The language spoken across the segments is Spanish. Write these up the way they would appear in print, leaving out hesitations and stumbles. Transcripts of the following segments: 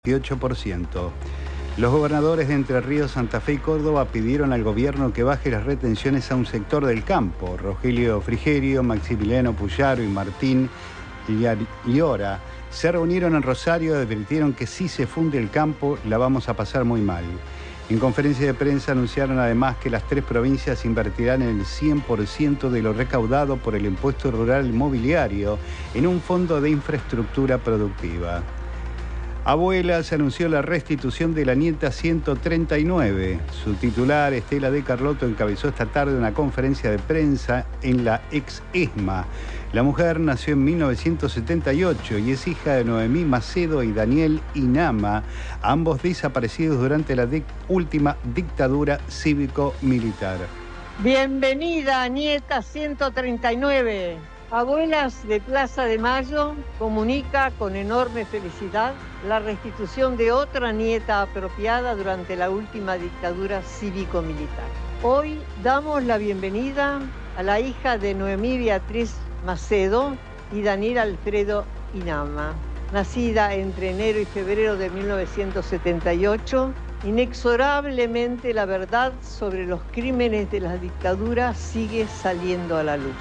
18%. Los gobernadores de Entre Ríos, Santa Fe y Córdoba pidieron al gobierno que baje las retenciones a un sector del campo. Rogelio Frigerio, Maximiliano Puyaro y Martín Llora se reunieron en Rosario y advirtieron que si se funde el campo la vamos a pasar muy mal. En conferencia de prensa anunciaron además que las 3 provincias invertirán el 100% de lo recaudado por el impuesto rural inmobiliario en un fondo de infraestructura productiva. Abuela se anunció la restitución de la nieta 139. Su titular, Estela de Carlotto, encabezó esta tarde una conferencia de prensa en la ex ESMA. La mujer nació en 1978 y es hija de Noemí Macedo y Daniel Inama, ambos desaparecidos durante la última dictadura cívico-militar. Bienvenida, nieta 139. Abuelas de Plaza de Mayo comunica con enorme felicidad la restitución de otra nieta apropiada durante la última dictadura cívico-militar. Hoy damos la bienvenida a la hija de Noemí Beatriz Macedo y Daniel Alfredo Inama, nacida entre enero y febrero de 1978. Inexorablemente la verdad sobre los crímenes de la dictadura sigue saliendo a la luz.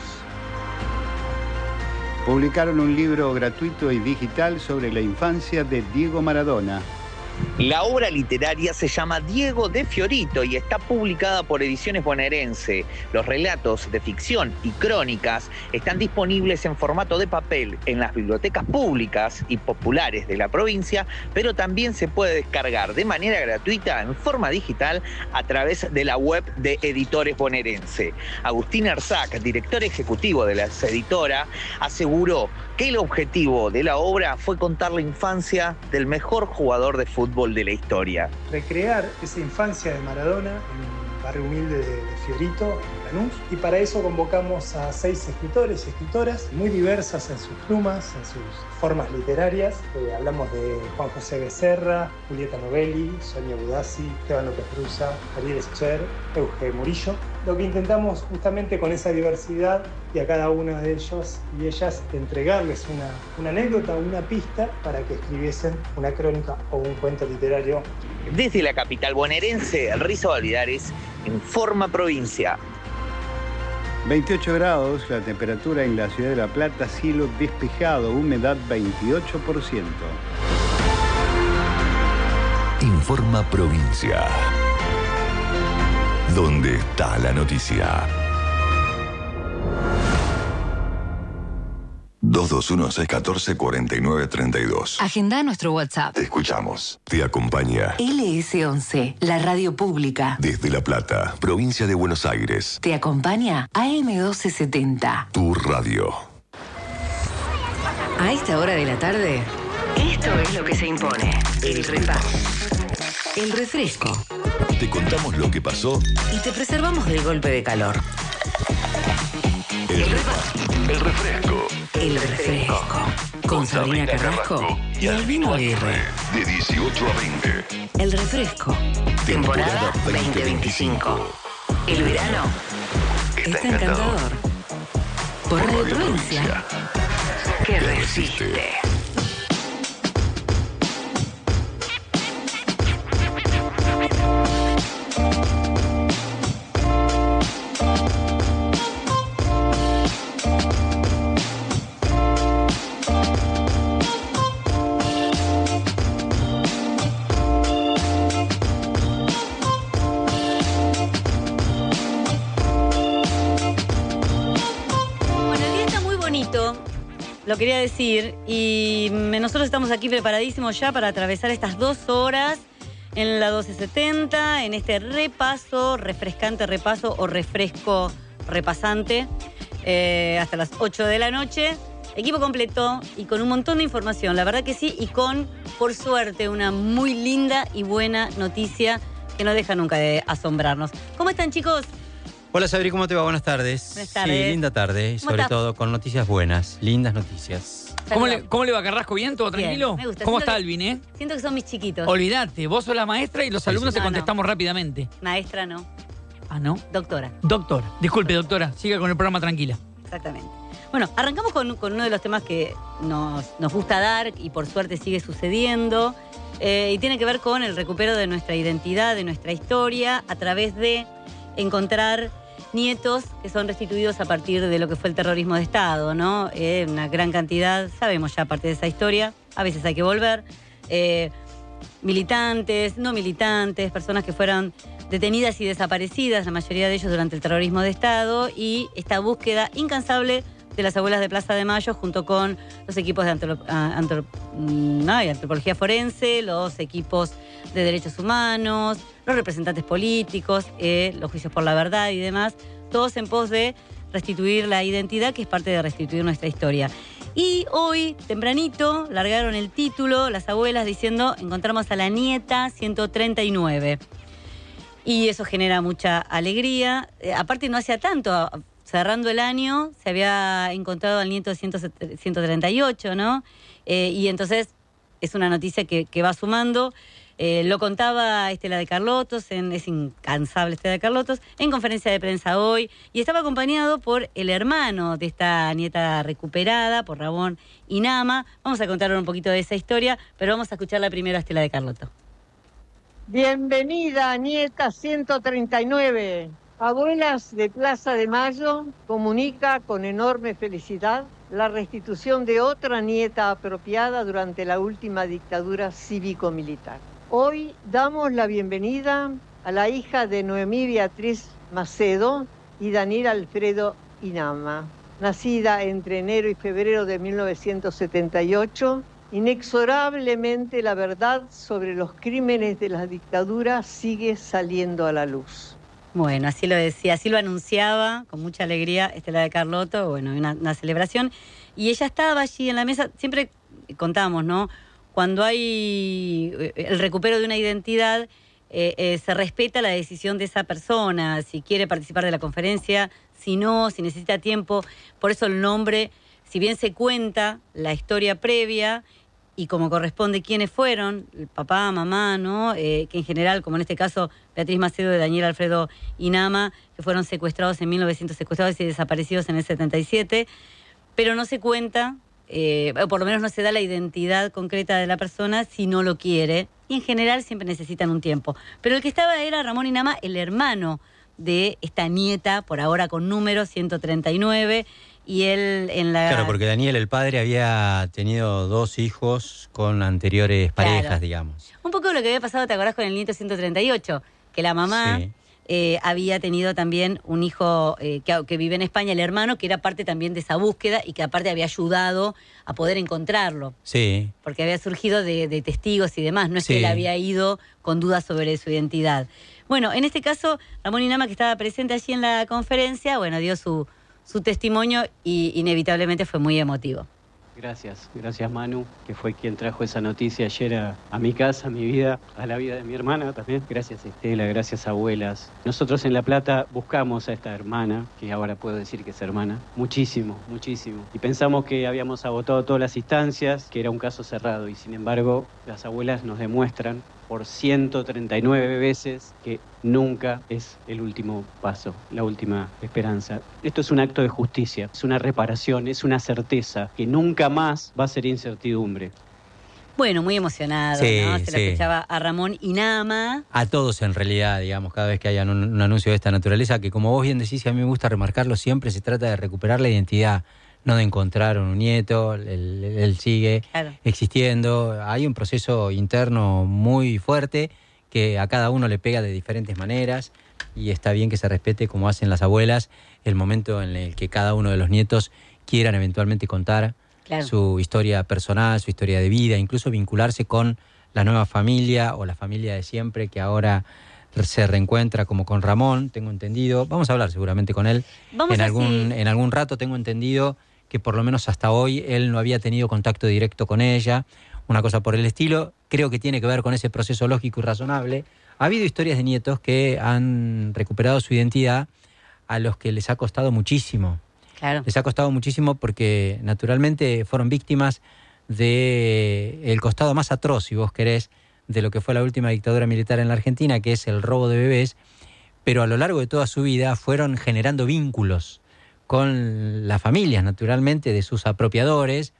Publicaron un libro gratuito y digital sobre la infancia de Diego Maradona. La obra literaria se llama Diego de Fiorito y está publicada por Ediciones Bonaerense. Los relatos de ficción y crónicas están disponibles en formato de papel en las bibliotecas públicas y populares de la provincia, pero también se puede descargar de manera gratuita en forma digital a través de la web de Editores Bonaerense. Agustín Arzac, director ejecutivo de la editora, aseguró que el objetivo de la obra fue contar la infancia del mejor jugador de fútbol de la historia. Recrear esa infancia de Maradona en el barrio humilde de Fiorito, en Lanús, y para eso convocamos a 6 escritores y escritoras muy diversas en sus plumas, en sus formas literarias. Hablamos de Juan José Becerra, Julieta Novelli, Sonia Budassi, Esteban López Brusa, Ariel Escher, Euge Murillo. Lo que intentamos justamente con esa diversidad y a cada uno de ellos y ellas entregarles una anécdota, una pista para que escribiesen una crónica o un cuento literario. Desde la capital bonaerense, Riza Validares, Informa Provincia. 28 grados, la temperatura en la ciudad de La Plata, cielo despejado, humedad 28%. Informa Provincia. ¿Dónde está la noticia? 221-614-4932. Agenda nuestro WhatsApp. Te escuchamos. Te acompaña LS11, la radio pública. desde La Plata, provincia de Buenos Aires. Te acompaña AM1270. Tu radio. A esta hora de la tarde, esto es lo que se impone. El repaso. El refresco. Te contamos lo que pasó. Y te preservamos del golpe de calor. El repaso. El refresco. El refresco. Con Sabrina Carrasco y Albino Aguirre. De 18 a 20. El refresco. Temporada 2025. El verano está encantador. Por Radio Provincia. Que resiste. Lo quería decir, y nosotros estamos aquí preparadísimos ya para atravesar estas 2 horas en la 1270, en este repaso, refrescante repaso o refresco repasante, hasta las 8 de la noche. Equipo completo y con un montón de información, la verdad que sí, y con, por suerte, una muy linda y buena noticia que no deja nunca de asombrarnos. ¿Cómo están, chicos? Hola, Sabri, ¿cómo te va? Buenas tardes. Buenas tardes. Sí, linda tarde, y sobre todo con noticias buenas, lindas noticias. ¿Cómo le va, Carrasco? ¿Bien? ¿Todo tranquilo? Bien, me gusta. ¿Cómo Siento está que- Alvin, Siento que son mis chiquitos. Olvídate, vos sos la maestra y los alumnos te No, contestamos rápidamente. Maestra no, Ah, ¿no? doctora. Doctora. Disculpe, doctora. Siga con el programa tranquila. Exactamente. Bueno, arrancamos con uno de los temas que nos gusta dar y por suerte sigue sucediendo. Y tiene que ver con el recupero de nuestra identidad, de nuestra historia, a través de encontrar nietos que son restituidos a partir de lo que fue el terrorismo de Estado, ¿no? Una gran cantidad, sabemos ya parte de esa historia, a veces hay que volver. Militantes, no militantes, personas que fueron detenidas y desaparecidas, la mayoría de ellos durante el terrorismo de Estado, y esta búsqueda incansable de las abuelas de Plaza de Mayo junto con los equipos de antropología forense, los equipos de derechos humanos, los representantes políticos, los juicios por la verdad y demás, todos en pos de restituir la identidad, que es parte de restituir nuestra historia. Y hoy, tempranito, largaron el título, las abuelas, diciendo: encontramos a la nieta 139. Y eso genera mucha alegría. Aparte, no hacía tanto, cerrando el año, se había encontrado al nieto 138, ¿no? Y entonces es una noticia que va sumando. Lo contaba Estela de Carlotos, es incansable Estela de Carlotos, en conferencia de prensa hoy, y estaba acompañado por el hermano de esta nieta recuperada, por Ramón Inama. Vamos a contar un poquito de esa historia, pero vamos a escucharla primero a Estela de Carlotos. Bienvenida, nieta 139. Abuelas de Plaza de Mayo comunica con enorme felicidad la restitución de otra nieta apropiada durante la última dictadura cívico-militar. Hoy damos la bienvenida a la hija de Noemí Beatriz Macedo y Daniel Alfredo Inama, nacida entre enero y febrero de 1978. Inexorablemente la verdad sobre los crímenes de la dictadura sigue saliendo a la luz. Bueno, así lo decía, así lo anunciaba con mucha alegría Estela de Carlotto, bueno, una celebración. Y ella estaba allí en la mesa, siempre contamos, ¿no? Cuando hay el recupero de una identidad, se respeta la decisión de esa persona, si quiere participar de la conferencia, si no, si necesita tiempo. Por eso el nombre, si bien se cuenta la historia previa y como corresponde quiénes fueron, el papá, mamá, ¿no? Que en general, como en este caso, Beatriz Macedo y Daniel Alfredo Inama, que fueron secuestrados en 1900, secuestrados y desaparecidos en el 77, pero no se cuenta, o por lo menos no se da la identidad concreta de la persona si no lo quiere, y en general siempre necesitan un tiempo. Pero el que estaba era Ramón Inama, el hermano de esta nieta, por ahora con número 139, y él en la... Claro, porque Daniel, el padre, había tenido 2 hijos con anteriores parejas, claro, digamos. Un poco lo que había pasado, ¿te acordás, con el nieto 138? Que la mamá... Sí. Había tenido también un hijo que vive en España, el hermano, que era parte también de esa búsqueda y que aparte había ayudado a poder encontrarlo. Sí. Porque había surgido de testigos y demás, no es que él había ido con dudas sobre su identidad. Bueno, en este caso, Ramón Inama, que estaba presente allí en la conferencia, bueno, dio su testimonio y inevitablemente fue muy emotivo. Gracias Manu, que fue quien trajo esa noticia ayer a mi casa, a mi vida, a la vida de mi hermana también. Gracias Estela, gracias abuelas. Nosotros en La Plata buscamos a esta hermana, que ahora puedo decir que es hermana, muchísimo. Y pensamos que habíamos agotado todas las instancias, que era un caso cerrado, y sin embargo las abuelas nos demuestran por 139 veces que nunca es el último paso, la última esperanza. Esto es un acto de justicia, es una reparación, es una certeza que nunca más va a ser incertidumbre. Bueno, muy emocionado, sí, ¿no? Se lo escuchaba a Ramón Inama. A todos en realidad, digamos, cada vez que haya un anuncio de esta naturaleza, que como vos bien decís, y a mí me gusta remarcarlo, siempre se trata de recuperar la identidad, no de encontrar un nieto, él sigue existiendo. Hay un proceso interno muy fuerte que a cada uno le pega de diferentes maneras y está bien que se respete, como hacen las abuelas, el momento en el que cada uno de los nietos quieran eventualmente contar su historia personal, su historia de vida, incluso vincularse con la nueva familia o la familia de siempre que ahora se reencuentra, como con Ramón, tengo entendido. Vamos a hablar seguramente con él en algún rato. Tengo entendido que por lo menos hasta hoy él no había tenido contacto directo con ella, una cosa por el estilo. Creo que tiene que ver con ese proceso lógico y razonable. Ha habido historias de nietos que han recuperado su identidad a los que les ha costado muchísimo. Claro. Les ha costado muchísimo porque naturalmente fueron víctimas del costado más atroz, si vos querés, de lo que fue la última dictadura militar en la Argentina, que es el robo de bebés, pero a lo largo de toda su vida fueron generando vínculos con las familias, naturalmente, de sus apropiadores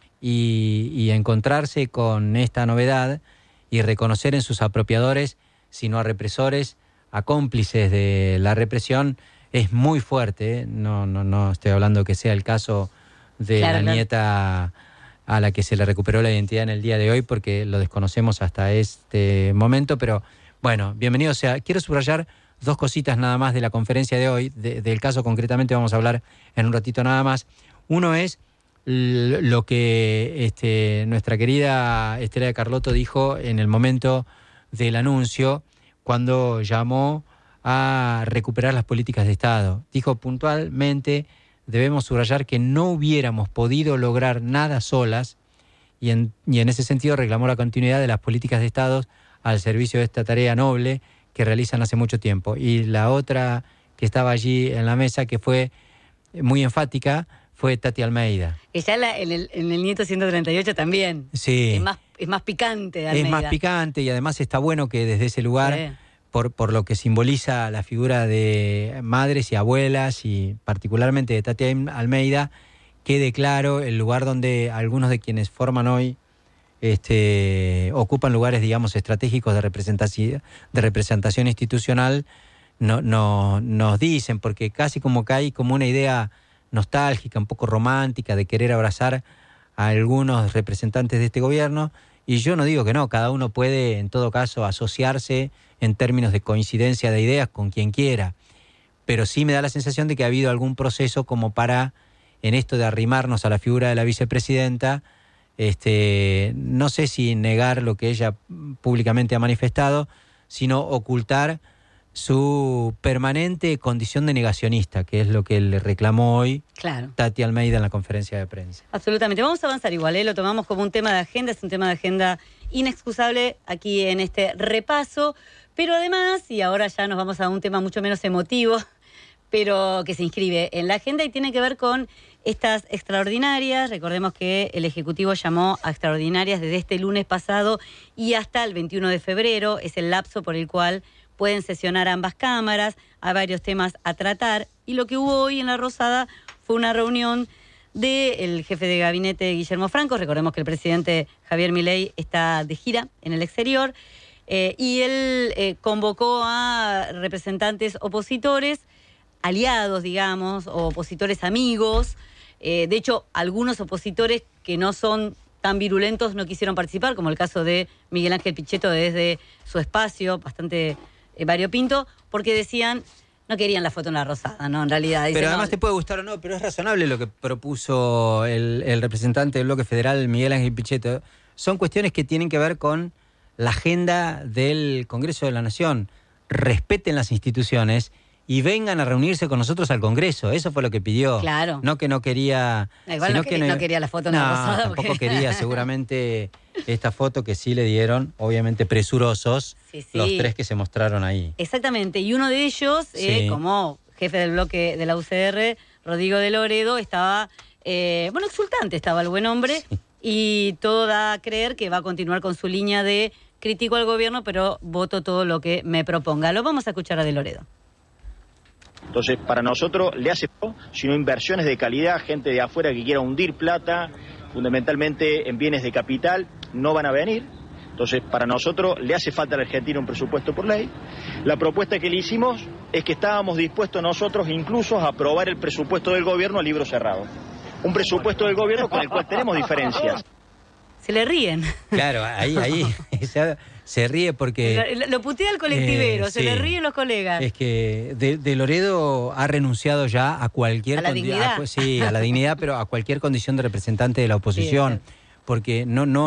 y encontrarse con esta novedad y reconocer en sus apropiadores, sino a represores, a cómplices de la represión, es muy fuerte, ¿eh? No estoy hablando que sea el caso de la nieta a la que se le recuperó la identidad en el día de hoy, porque lo desconocemos hasta este momento, pero bueno, bienvenido sea. Quiero subrayar 2 cositas nada más de la conferencia de hoy, del caso concretamente vamos a hablar en un ratito nada más. Uno es lo que nuestra querida Estela de Carlotto dijo en el momento del anuncio, cuando llamó a recuperar las políticas de Estado. Dijo puntualmente, debemos subrayar que no hubiéramos podido lograr nada solas y en ese sentido reclamó la continuidad de las políticas de Estado al servicio de esta tarea noble que realizan hace mucho tiempo. Y la otra que estaba allí en la mesa, que fue muy enfática, fue Tati Almeida. Ella en el Nieto 138 también. Sí. Es más picante, Almeida. Es más picante y además está bueno que desde ese lugar, sí, por lo que simboliza la figura de madres y abuelas y particularmente de Tati Almeida, quede claro el lugar donde algunos de quienes forman hoy ocupan lugares, digamos, estratégicos de representación institucional, nos dicen, porque casi como que hay como una idea nostálgica, un poco romántica, de querer abrazar a algunos representantes de este gobierno, y yo no digo que no, cada uno puede en todo caso asociarse en términos de coincidencia de ideas con quien quiera, pero sí me da la sensación de que ha habido algún proceso como para, en esto de arrimarnos a la figura de la vicepresidenta, no sé si negar lo que ella públicamente ha manifestado, sino ocultar su permanente condición de negacionista, que es lo que le reclamó hoy Tati Almeida en la conferencia de prensa. Absolutamente. Vamos a avanzar igual, lo tomamos como un tema de agenda, es un tema de agenda inexcusable aquí en este repaso, pero además, y ahora ya nos vamos a un tema mucho menos emotivo, pero que se inscribe en la agenda y tiene que ver con estas extraordinarias. Recordemos que el Ejecutivo llamó a extraordinarias desde este lunes pasado y hasta el 21 de febrero, es el lapso por el cual pueden sesionar ambas cámaras, hay varios temas a tratar, y lo que hubo hoy en La Rosada fue una reunión del jefe de gabinete Guillermo Franco. Recordemos que el presidente Javier Milei está de gira en el exterior, y él convocó a representantes opositores, aliados, digamos, o opositores amigos. De hecho, algunos opositores que no son tan virulentos no quisieron participar, como el caso de Miguel Ángel Pichetto desde su espacio, bastante variopinto, porque decían, no querían la foto en La Rosada, ¿no? En realidad. Dicen, pero además te puede gustar o no, pero es razonable lo que propuso el representante del Bloque Federal, Miguel Ángel Pichetto. Son cuestiones que tienen que ver con la agenda del Congreso de la Nación. Respeten las instituciones y vengan a reunirse con nosotros al Congreso. Eso fue lo que pidió. Claro. No que no quería... Igual no quería la foto en La Rosada. Tampoco porque... quería seguramente esta foto que sí le dieron, obviamente presurosos, sí. Los 3 que se mostraron ahí. Exactamente, y uno de ellos, sí, como jefe del bloque de la UCR, Rodrigo de Loredo, estaba, exultante estaba el buen hombre, sí. Y todo da a creer que va a continuar con su línea de critico al gobierno, pero voto todo lo que me proponga. Lo vamos a escuchar a de Loredo. Entonces, para nosotros le hace poco, sino inversiones de calidad, gente de afuera que quiera hundir plata, fundamentalmente en bienes de capital, no van a venir. Entonces, para nosotros le hace falta a la Argentina un presupuesto por ley. La propuesta que le hicimos es que estábamos dispuestos nosotros incluso a aprobar el presupuesto del gobierno a libro cerrado. Un presupuesto del gobierno con el cual tenemos diferencias. Se le ríen. Claro, ahí se ríe porque... Lo putea el colectivero, se le ríen los colegas. Es que de Loredo ha renunciado ya a cualquier... A la dignidad. A la dignidad, pero a cualquier condición de representante de la oposición. Sí, porque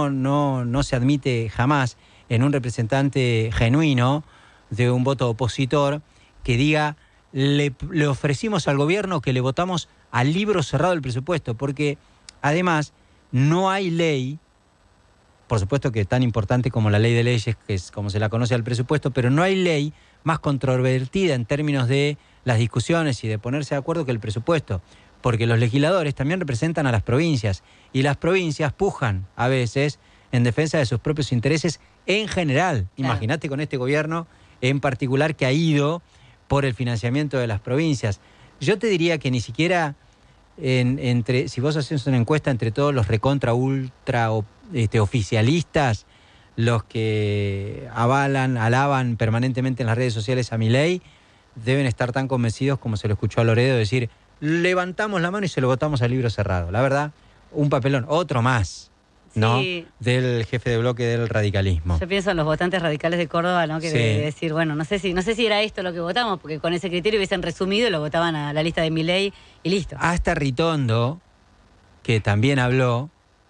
no se admite jamás en un representante genuino de un voto opositor que diga, le ofrecimos al gobierno que le votamos al libro cerrado el presupuesto, porque además no hay ley, por supuesto que tan importante como la ley de leyes, que es como se la conoce al presupuesto, pero no hay ley más controvertida en términos de las discusiones y de ponerse de acuerdo que el presupuesto, porque los legisladores también representan a las provincias y las provincias pujan a veces en defensa de sus propios intereses en general. Claro. Imagínate con este gobierno en particular que ha ido por el financiamiento de las provincias. Yo te diría que ni siquiera si vos haces una encuesta entre todos los recontra, ultra oficialistas, los que alaban permanentemente en las redes sociales a Milei, deben estar tan convencidos como se lo escuchó a Loredo decir, levantamos la mano y se lo votamos a libro cerrado. La verdad, un papelón, otro más, ¿no? Sí. Del jefe de bloque del radicalismo. Yo pienso en los votantes radicales de Córdoba, ¿no? Que Sí. de decir, bueno, no sé si era esto lo que votamos, porque con ese criterio hubiesen resumido y lo votaban a la lista de Milei y listo. Hasta Ritondo, que también habló,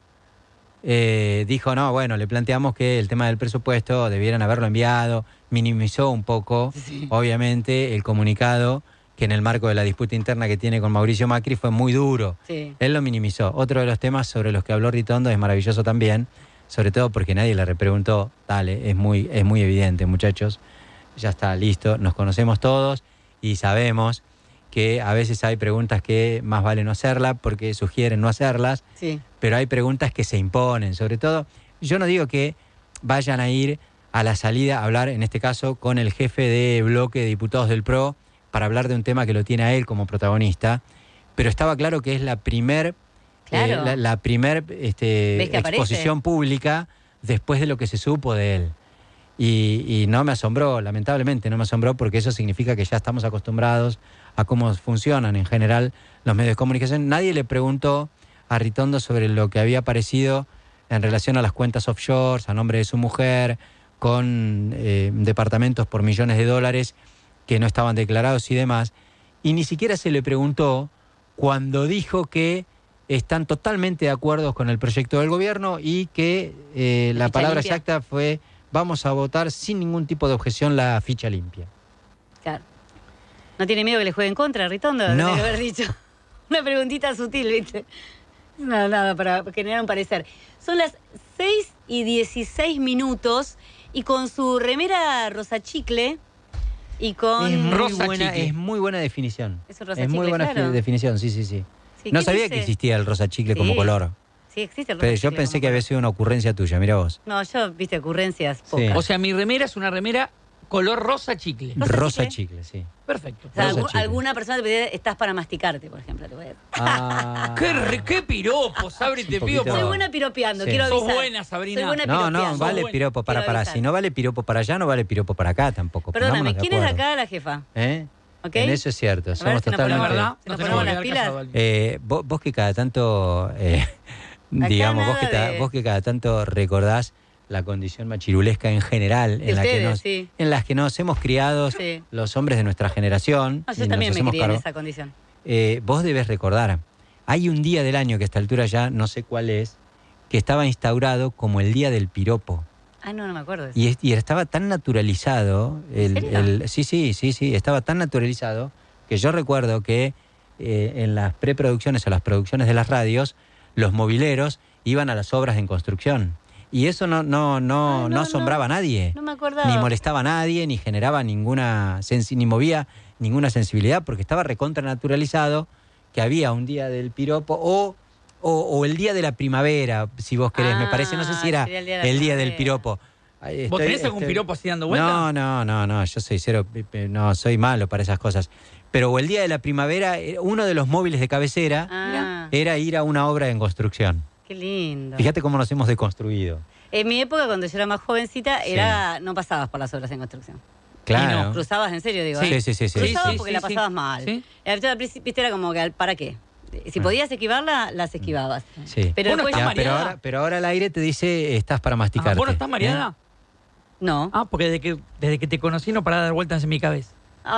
dijo, no, bueno, le planteamos que el tema del presupuesto debieran haberlo enviado, minimizó un poco, obviamente, el comunicado, que en el marco de la disputa interna que tiene con Mauricio Macri fue muy duro. Sí. Él lo minimizó. Otro de los temas sobre los que habló Ritondo es maravilloso también, sobre todo porque nadie le repreguntó, dale, es muy evidente, muchachos, ya está, listo, nos conocemos todos y sabemos que a veces hay preguntas que más vale no hacerlas porque sugieren no hacerlas, Sí. pero hay preguntas que se imponen. Sobre todo, yo no digo que vayan a ir a la salida a hablar, en este caso, con el jefe de bloque de diputados del PRO, para hablar de un tema que lo tiene a él como protagonista, pero estaba claro que es la primer exposición pública después de lo que se supo de él. Y no me asombró, lamentablemente no me asombró, porque eso significa que ya estamos acostumbrados a cómo funcionan en general los medios de comunicación. Nadie le preguntó a Ritondo sobre lo que había aparecido en relación a las cuentas offshores, a nombre de su mujer, con departamentos por millones de dólares que no estaban declarados y demás. Y ni siquiera se le preguntó cuando dijo que están totalmente de acuerdo con el proyecto del gobierno y que la palabra limpia. exacta fue: vamos a votar sin ningún tipo de objeción la ficha limpia. Claro. ¿No tiene miedo que le juegue en contra, Ritondo? No. Tendría que haber dicho. Una preguntita sutil, ¿viste? Nada, para generar un parecer. Son las 6:16 y con su remera rosa chicle y con... Es muy buena definición. Es un rosa Es muy chicle, buena claro. definición, sí. Sí, No ¿qué sabía dice? que existía el rosa chicle como Sí. color. Sí, existe el rosa Pero yo chicle pensé como que había sido una ocurrencia tuya, mira vos. No, yo, viste, ocurrencias Sí. pocas. O sea, mi remera es una remera color rosa chicle. Rosa chicle, sí. Perfecto. O sea, rosa chicle. alguna persona te pide, estás para masticarte, por ejemplo. Te voy a decir. Ah. ¡Qué piropo, Sabri, te pido poquito. Soy por... buena piropeando, Sí. quiero Sos avisar. buena, Sabrina. Soy buena No, piropeando. vale bueno. piropo para. Quiero avisar. Si no vale piropo para allá, no vale piropo para acá tampoco. Perdóname, Pongámonos ¿quién es de acuerdo. acá la jefa? ¿Eh? ¿Ok? En eso es cierto, A ver somos si nos ponemos totalmente... La verdad, ¿Nos no ponemos tenemos las que pilas? quedar casado, Alvin. vos que cada tanto, digamos, nada vos que cada tanto recordás la condición machirulesca en general De en ustedes, sí. las que nos hemos criado Sí. los hombres de nuestra generación. No, y yo nos también me hacemos crié en cargo. esa condición. Vos debes recordar, hay un día del año que a esta altura ya no sé cuál es, que estaba instaurado como el día del piropo. Ah, no me acuerdo de eso. Y estaba tan naturalizado, sí, estaba tan naturalizado que yo recuerdo que en las preproducciones o las producciones de las radios, los mobileros iban a las obras en construcción. Y eso no asombraba a nadie. No me acordaba. Ni molestaba a nadie, ni generaba ni movía ninguna sensibilidad, porque estaba recontra naturalizado que había un día del piropo o el día de la primera, si vos querés, me parece, no sé si era sería el el día día de la del primavera. piropo. ¿Vos tenés algún piropo así dando vuelta? No, yo soy cero, no, soy malo para esas cosas. Pero o el día de la primavera, uno de los móviles de cabecera era ir a una obra en construcción. Qué lindo. Fíjate cómo nos hemos deconstruido. En mi época, cuando yo era más jovencita, no pasabas por las obras en construcción. Claro. Y no, cruzabas, en serio, digo. Sí. Cruzabas Sí, porque sí, la sí. pasabas mal. Sí. Yo al principio era como que, ¿para qué? Si podías esquivarla, las esquivabas. Sí. Pero ¿Vos no después... estás mareada? pero ahora al aire te dice, estás para masticarte. ¿Vos no estás mareada? No. Ah, porque desde que te conocí no paraba de dar vueltas en mi cabeza.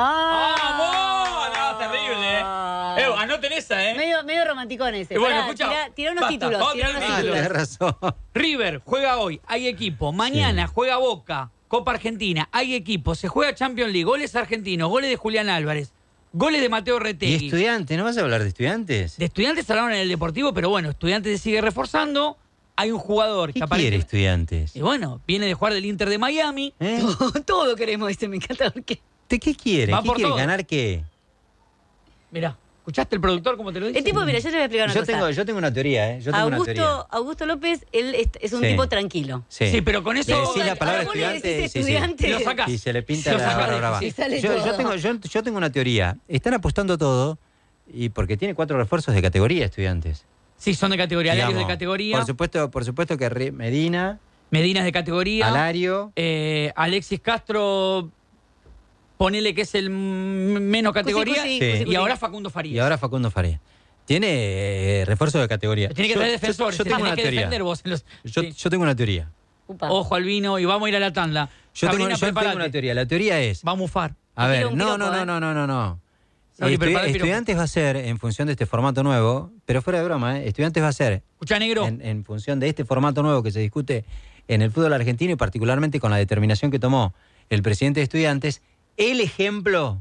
¡Vamos! No, terrible, anoten esa, Medio romanticón ese. Y bueno, Pará, escuchá, tirá unos basta, títulos. vamos a Tirá tirar unos títulos. títulos. Tenés razón. River juega hoy, hay equipo. Mañana juega Boca, Copa Argentina, hay equipo. Se juega Champions League, goles argentinos, goles de Julián Álvarez, goles de Mateo ¿Y Retegui. estudiantes? ¿No vas a hablar de estudiantes? De Estudiantes hablaron en el Deportivo, pero bueno, Estudiantes se sigue reforzando. Hay un jugador ¿Qué que quiere Estudiantes? Y bueno, viene de jugar del Inter de Miami. ¿Eh? Todo queremos, me encanta porque... ¿De qué quiere? Va ¿Qué por quiere? todo. ¿Ganar qué? Mirá, ¿Escuchaste el productor cómo te lo dice? El tipo, mira, yo te voy a explicar una cosa. Yo tengo una teoría, ¿eh? Augusto López, él es un tipo tranquilo. Sí, pero con eso... Le decís la palabra estudiante, Lo sacás. y se le pinta la barra brava. Yo tengo una teoría. Están apostando todo y porque tiene 4 refuerzos de categoría, Estudiantes. Sí, son de categoría, Alario de categoría. Por supuesto que Medina es de categoría. Alario. Alexis Castro... Ponele que es el menos categoría. Y ahora Facundo Farías. Tiene refuerzo de categoría. Tiene que traer defensores. Yo tengo una teoría. Yo tengo una teoría. Ojo al vino y vamos a ir a la tanda. Yo tengo una teoría. La teoría es... Va a mufar. A ver, no. Estudiantes va a ser, en función de este formato nuevo, pero fuera de broma, Estudiantes va a ser... Escucha, negro. En función de este formato nuevo que se discute en el fútbol argentino y particularmente con la determinación que tomó el presidente de Estudiantes, el ejemplo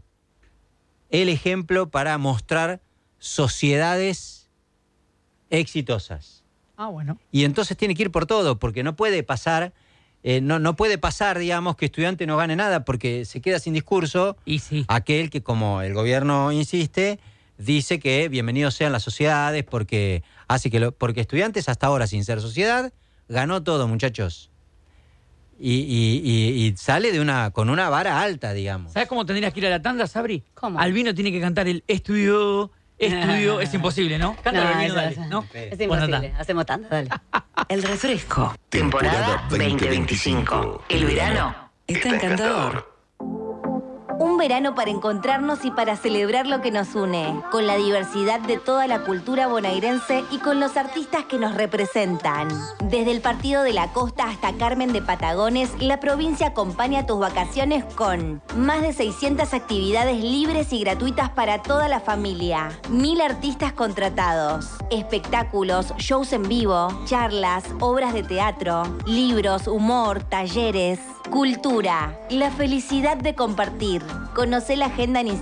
para mostrar sociedades exitosas. Bueno. Y entonces tiene que ir por todo, porque no puede pasar, digamos, que Estudiante no gane nada, porque se queda sin discurso aquel que, como el gobierno insiste, dice que bienvenidos sean las sociedades, porque Estudiantes hasta ahora, sin ser sociedad, ganó todo, muchachos. Y sale con una vara alta, digamos. ¿Sabes cómo tendrías que ir a la tanda, Sabri? ¿Cómo? Albino tiene que cantar el estudio. Es imposible, ¿no? Cántalo, Albino, dale, ¿no? Es imposible. Hacemos tanda, dale. El refresco. Temporada 2025. El verano está encantador. Un verano para encontrarnos y para celebrar lo que nos une, con la diversidad de toda la cultura bonaerense y con los artistas que nos representan. Desde el Partido de la Costa hasta Carmen de Patagones, la provincia acompaña tus vacaciones con más de 600 actividades libres y gratuitas para toda la familia, 1000 artistas contratados, espectáculos, shows en vivo, charlas, obras de teatro, libros, humor, talleres, cultura, la felicidad de compartir. Conoce la agenda en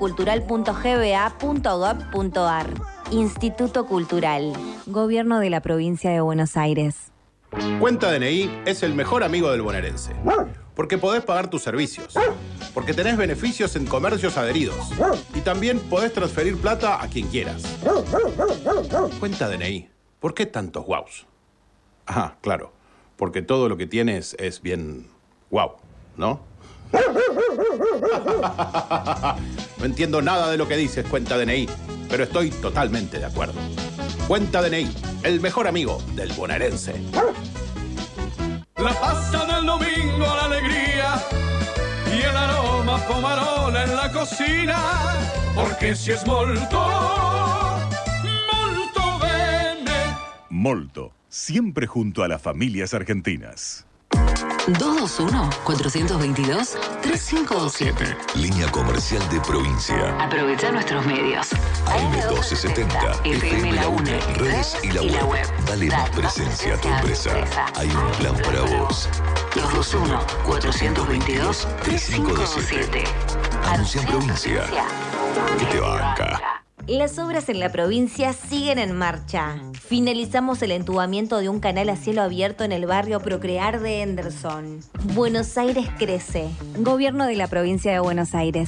institutocultural.gba.gov.ar. Instituto Cultural. Gobierno de la Provincia de Buenos Aires. Cuenta DNI es el mejor amigo del bonaerense. Porque podés pagar tus servicios. Porque tenés beneficios en comercios adheridos. Y también podés transferir plata a quien quieras. Cuenta DNI. ¿Por qué tantos guaus? Ah, claro. Porque todo lo que tienes es bien guau, ¿no? No entiendo nada de lo que dices, Cuenta DNI, pero estoy totalmente de acuerdo. Cuenta DNI, el mejor amigo del bonaerense. La pasta del domingo, la alegría y el aroma pomarola en la cocina, porque si es molto, molto bene. Molto, siempre junto a las familias argentinas. 221-422-3527. Línea comercial de provincia. Aprovecha nuestros medios. AM1270, FM La Una, redes y la web. Dale más presencia a tu empresa. Hay un plan para vos. 221-422-3527. Anuncia en provincia. Que te banca. Las obras en la provincia siguen en marcha. Finalizamos el entubamiento de un canal a cielo abierto en el barrio Procrear de Henderson. Buenos Aires crece. Gobierno de la Provincia de Buenos Aires.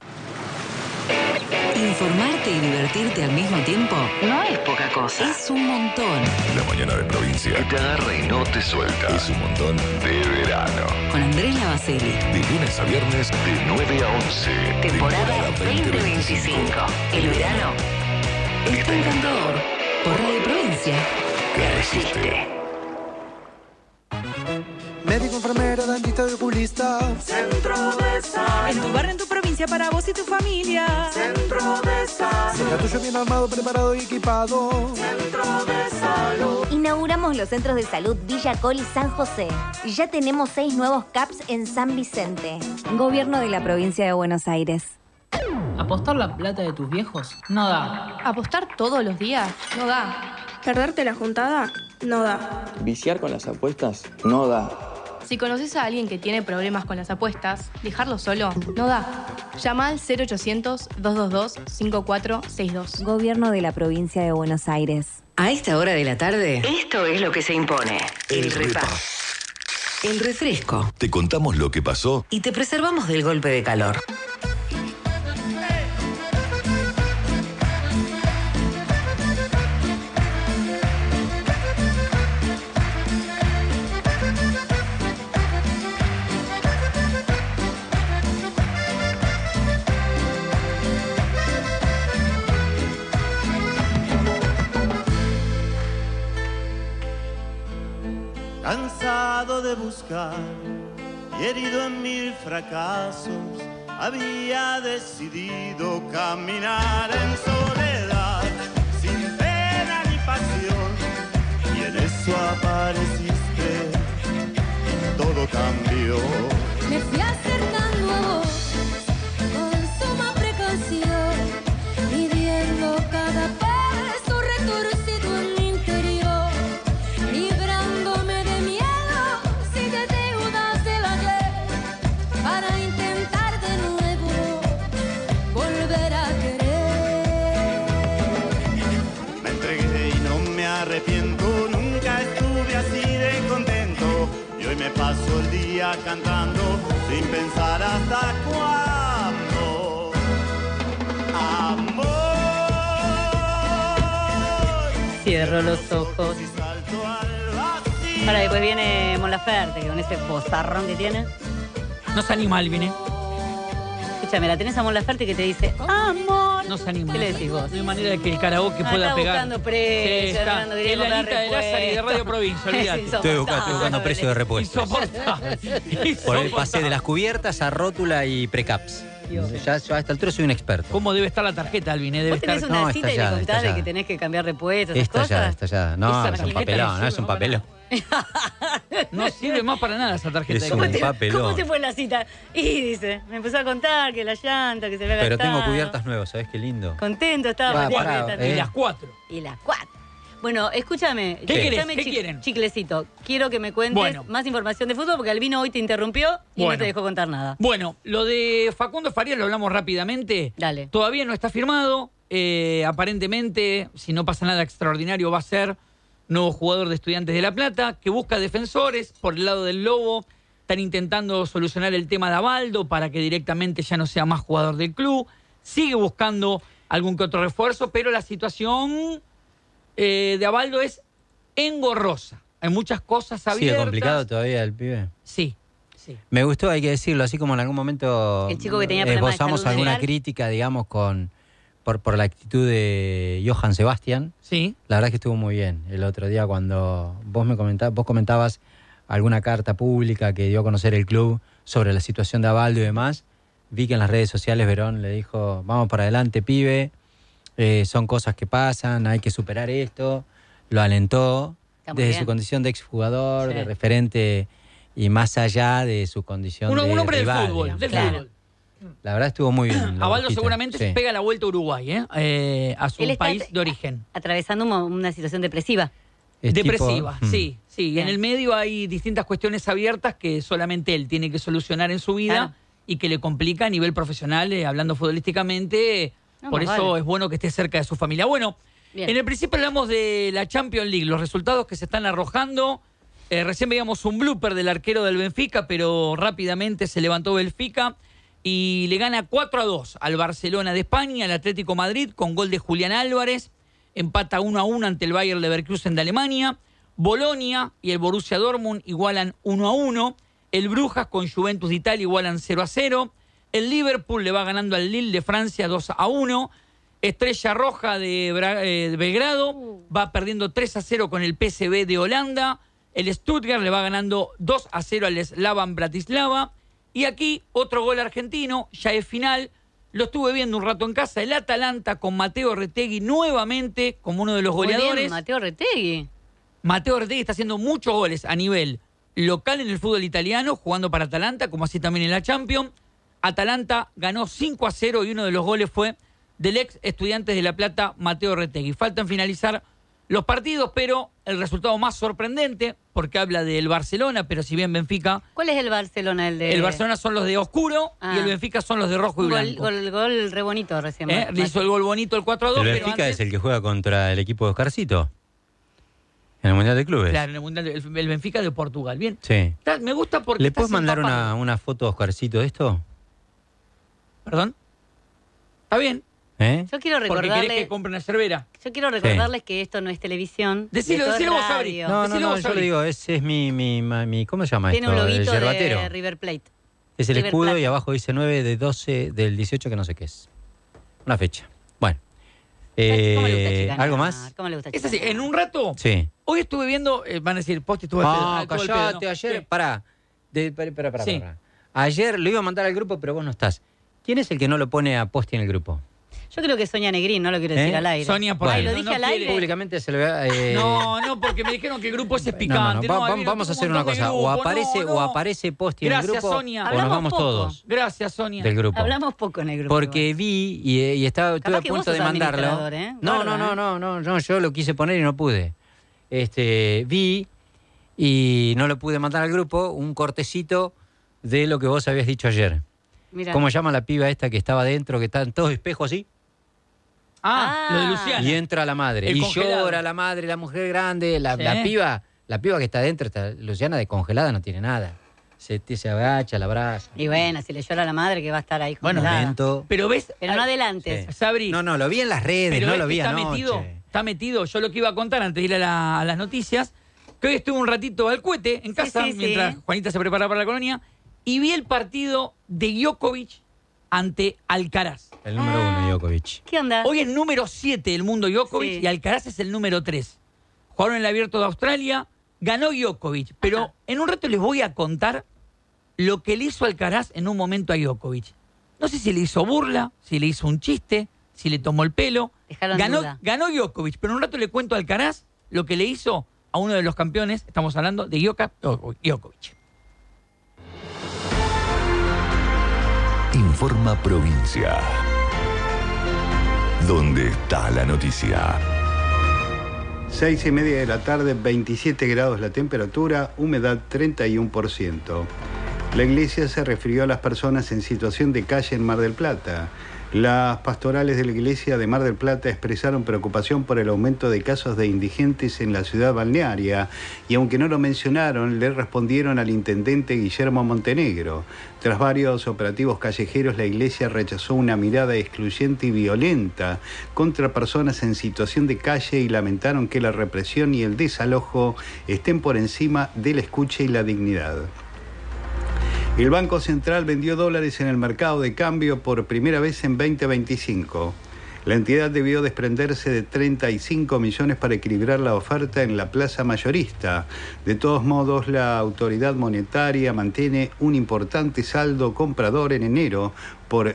Informarte y divertirte al mismo tiempo no es poca cosa. Es un montón. La mañana de provincia que te agarra y no te suelta. Es un montón de verano. Con Andrés Lavaceli. De lunes a viernes, de 9 a 11. Temporada 2025. El verano está encantador. Por Radio Provincia, que resiste. Médico, enfermero, dentista y oculista. Centro de Salud. En tu barrio, en tu provincia, para vos y tu familia. Centro de Salud. Será tuyo bien armado, preparado y equipado. Centro de Salud. Inauguramos los centros de salud Villa Col y San José. Ya tenemos 6 nuevos CAPS en San Vicente. Gobierno de la Provincia de Buenos Aires. ¿Apostar la plata de tus viejos? No da. ¿Apostar todos los días? No da. ¿Perderte la juntada? No da. ¿Viciar con las apuestas? No da. Si conoces a alguien que tiene problemas con las apuestas, dejarlo solo no da. Llama al 0800-222-5462. Gobierno de la Provincia de Buenos Aires. A esta hora de la tarde, esto es lo que se impone. El repaso. El refresco. Te contamos lo que pasó y te preservamos del golpe de calor. cansado de buscar y herido en mil fracasos, había decidido caminar en soledad, sin pena ni pasión, y en eso apareciste y todo cambió. Me fui acercando a vos con suma precaución, midiendo cada paso retorcido en mi interior, librándome de miedos y de deudas del ayer, para intentar de nuevo volver a querer. Me entregué y no me arrepiento, nunca estuve así de contento, y hoy me paso el día cantando sin pensar hasta cuándo. Amor. Cierro los ojos. Ahora después viene Mon Laferte, que con ese bozarrón que tiene. No se anima, Alvin, ¿eh? Escúchame, la tenés a Mon Laferte que te dice amor. No se anima. ¿Qué le decís vos? No hay manera de que el karaoke pueda está pegar. buscando precios, está Hernando, quería en la comprar lista de Lázaro y de Radio Provincia, olvídate. Estoy buscando precio de repuesto. Por el pase de las cubiertas a rótula y precaps. Yo a esta altura soy un experto. ¿Cómo debe estar la tarjeta, Alvin? Debe ¿Vos tenés estar... una cita y le contás de que tenés que cambiar repuestos, esas cosas? Estallada. No, es un papelón, no es un papelón. No sirve más para nada esa tarjeta. Es un papelón. ¿Cómo te fue la cita? Y dice, me empezó a contar que la llanta, que se había gastado. Pero tengo cubiertas nuevas, ¿sabés qué lindo? Contento estaba. Y las 4. Y las 4. Bueno, escúchame. ¿Qué querés? ¿Qué quieren? Chiclecito, quiero que me cuentes más información de fútbol porque Albino hoy te interrumpió y no te dejó contar nada. Bueno, lo de Facundo Farías lo hablamos rápidamente. Dale. Todavía no está firmado. Aparentemente, si no pasa nada extraordinario, va a ser nuevo jugador de Estudiantes de La Plata, que busca defensores por el lado del Lobo. Están intentando solucionar el tema de Abaldo para que directamente ya no sea más jugador del club. Sigue buscando algún que otro refuerzo, pero la situación de Abaldo es engorrosa. Hay muchas cosas abiertas. ¿Sigue complicado todavía el pibe? Sí. Me gustó, hay que decirlo, así como en algún momento el chico que tenía problemas de esbozamos salud alguna mental. crítica, digamos, por la actitud de Johann Sebastian. Sí. La verdad es que estuvo muy bien. El otro día cuando vos comentabas alguna carta pública que dio a conocer el club sobre la situación de Abaldo y demás, vi que en las redes sociales Verón le dijo, vamos para adelante, pibe, son cosas que pasan, hay que superar esto. Lo alentó desde su condición de exjugador, de referente y más allá de su condición de un hombre rival, del fútbol, digamos. fútbol. La verdad estuvo muy bien. Abaldo seguramente se pega la vuelta a Uruguay, a su país de origen. Atravesando una situación depresiva. Depresiva, sí. Y en el medio hay distintas cuestiones abiertas que solamente él tiene que solucionar en su vida y que le complica a nivel profesional, hablando futbolísticamente. Por eso es bueno que esté cerca de su familia. Bueno, en el principio hablamos de la Champions League, los resultados que se están arrojando. Recién veíamos un blooper del arquero del Benfica, pero rápidamente se levantó Benfica y le gana 4-2 al Barcelona de España, al Atlético Madrid, con gol de Julián Álvarez. Empata 1-1 ante el Bayer Leverkusen de Alemania. Bolonia y el Borussia Dortmund igualan 1-1. El Brujas con Juventus de Italia igualan 0-0. El Liverpool le va ganando al Lille de Francia 2-1. Estrella Roja de Belgrado va perdiendo 3-0 con el PSV de Holanda. El Stuttgart le va ganando 2-0 al Slavan Bratislava. Y aquí otro gol argentino, ya es final. Lo estuve viendo un rato en casa. El Atalanta con Mateo Retegui nuevamente como uno de los goleadores. Muy bien, Mateo Retegui. Mateo Retegui está haciendo muchos goles a nivel local en el fútbol italiano, jugando para Atalanta, como así también en la Champions. Atalanta ganó 5-0 y uno de los goles fue del ex Estudiantes de La Plata, Mateo Retegui. Faltan finalizar los partidos, pero el resultado más sorprendente, porque habla del Barcelona, pero si bien Benfica... ¿Cuál es el Barcelona? El Barcelona son los de oscuro y el Benfica son los de rojo y blanco. Gol re bonito recién. Hizo el gol bonito, el 4-2. El Benfica es el que juega contra el equipo de Oscarcito. En el Mundial de Clubes. Claro, en el Mundial, el Benfica de Portugal. Bien. Sí. Me gusta porque... ¿Le puedes mandar una foto a Oscarcito de esto? ¿Perdón? ¿Está bien? Yo quiero recordarles... Porque querés que compre una cervera. Yo quiero recordarles que esto no es televisión. Decilo vos, Sabri. No, yo le digo, ese es mi ¿cómo se llama Tiene esto? un loguito el yerbatero. de River Plate. Es el River escudo Plate. Y abajo dice 9 de 12 del 18 que no sé qué es. Una fecha. Bueno. ¿Cómo le gusta chicanear? ¿Algo más? ¿Cómo le gusta Es así, chicanear? en un rato. Sí. Hoy estuve viendo, van a decir, Posti estuvo al pedo. No, estuvo al callate, pedo, ¿no? ayer, ¿Qué? pará. Sí. Ayer lo iba a mandar al grupo, pero vos no estás. ¿Quién es el que no lo pone a Posti en el grupo? Yo creo que es Sonia Negrín, no lo quiero decir al aire. Sonia, por ahí lo no, dije no al aire. Públicamente se lo voy a... No, porque me dijeron que el grupo ese es picante. Vamos a hacer una cosa. O aparece Posti en el Gracias, grupo Sonia. o nos Hablamos vamos poco. todos Gracias, Sonia. del grupo. Hablamos poco en el grupo. Porque vi y estuve Capaz a que vos punto de sos mandarlo. administrador, ¿eh? No, yo lo quise poner y no pude. Vi y no lo pude mandar al grupo un cortecito de lo que vos habías dicho ayer. Mirá. ¿Cómo llama la piba esta que estaba adentro, que está en todo espejo así? Lo de Luciana. Y entra la madre. El Y congelado. llora la madre, la mujer grande, la Sí. piba que está adentro, Luciana de congelada no tiene nada. Se agacha, la abraza. Y bueno, si le llora a la madre que va a estar ahí Bueno, congelada. lento. Pero ves, Pero no adelantes. Sí. Sabri. No, lo vi en las redes, Pero no ves lo que vi está anoche. Está metido. Yo lo que iba a contar antes de ir a las noticias, que hoy estuve un ratito al cohete en casa, sí. mientras Juanita se prepara para la colonia, y vi el partido de Djokovic ante Alcaraz. El número 1, Djokovic. ¿Qué onda? Hoy es número 7 del mundo Djokovic Sí. y Alcaraz es el número 3. Jugaron en el Abierto de Australia, ganó Djokovic, pero en un rato les voy a contar lo que le hizo Alcaraz en un momento a Djokovic. No sé si le hizo burla, si le hizo un chiste, si le tomó el pelo. Dejalo en duda. Ganó Djokovic, pero en un rato le cuento a Alcaraz lo que le hizo a uno de los campeones, estamos hablando de Djokovic. Informa Provincia. ¿Dónde está la noticia? 6:30 de la tarde, 27 grados la temperatura, humedad 31%. La iglesia se refirió a las personas en situación de calle en Mar del Plata. Las pastorales de la iglesia de Mar del Plata expresaron preocupación por el aumento de casos de indigentes en la ciudad balnearia y aunque no lo mencionaron, le respondieron al intendente Guillermo Montenegro. Tras varios operativos callejeros, la iglesia rechazó una mirada excluyente y violenta contra personas en situación de calle y lamentaron que la represión y el desalojo estén por encima de la escucha y la dignidad. El Banco Central vendió dólares en el mercado de cambio por primera vez en 2025. La entidad debió desprenderse de 35 millones para equilibrar la oferta en la plaza mayorista. De todos modos, la autoridad monetaria mantiene un importante saldo comprador en enero por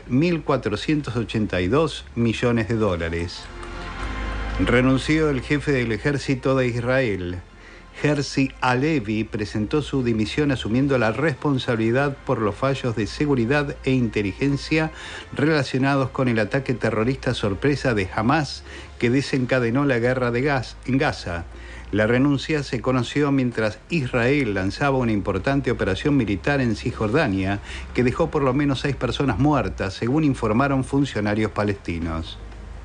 1.482 millones de dólares. Renunció el jefe del ejército de Israel. Herzi Halevi presentó su dimisión asumiendo la responsabilidad por los fallos de seguridad e inteligencia relacionados con el ataque terrorista sorpresa de Hamas que desencadenó la guerra en Gaza. La renuncia se conoció mientras Israel lanzaba una importante operación militar en Cisjordania que dejó por lo menos 6 personas muertas, según informaron funcionarios palestinos.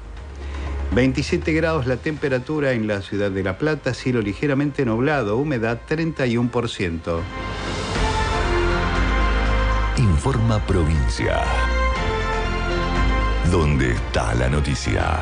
27 grados la temperatura en la ciudad de La Plata, cielo ligeramente nublado, humedad 31%. Informa Provincia. ¿Dónde está la noticia?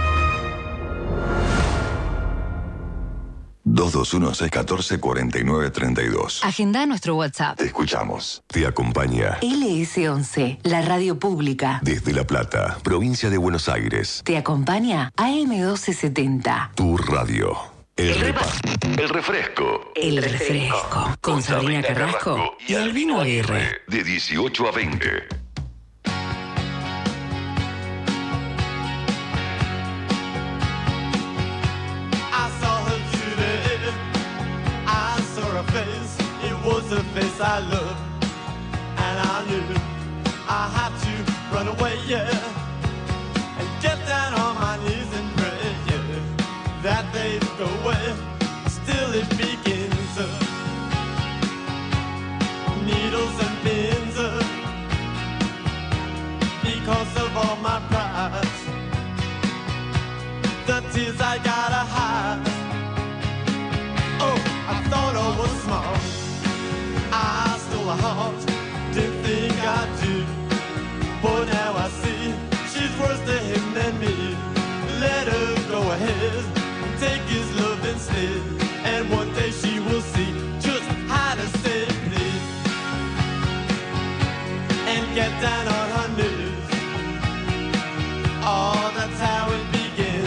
221-614-4932. Agenda nuestro WhatsApp. Te escuchamos. Te acompaña. LS11, la radio pública. Desde La Plata, provincia de Buenos Aires. Te acompaña AM1270. Tu radio. El refresco. El refresco. Con Sabrina Carrasco y Albino Aguirre. De 18 a 20. I saw her today. I saw her face. It was a face I loved, and I knew I had to run away, yeah, and get down on my knees and pray, yeah, that they'd go away. Still it begins. Needles and pins, because of all my pride. The tears I gotta hide. Oh, I thought I was smart. I stole her heart. Didn't think I'd do. But now I see she's worse to him than me. Let her go ahead and take his love instead. And one day she will see just how to save me. And get down on her knees. Oh, that's how it begins.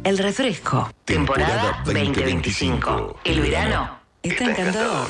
El refresco. Temporada 2025. El verano está encantador.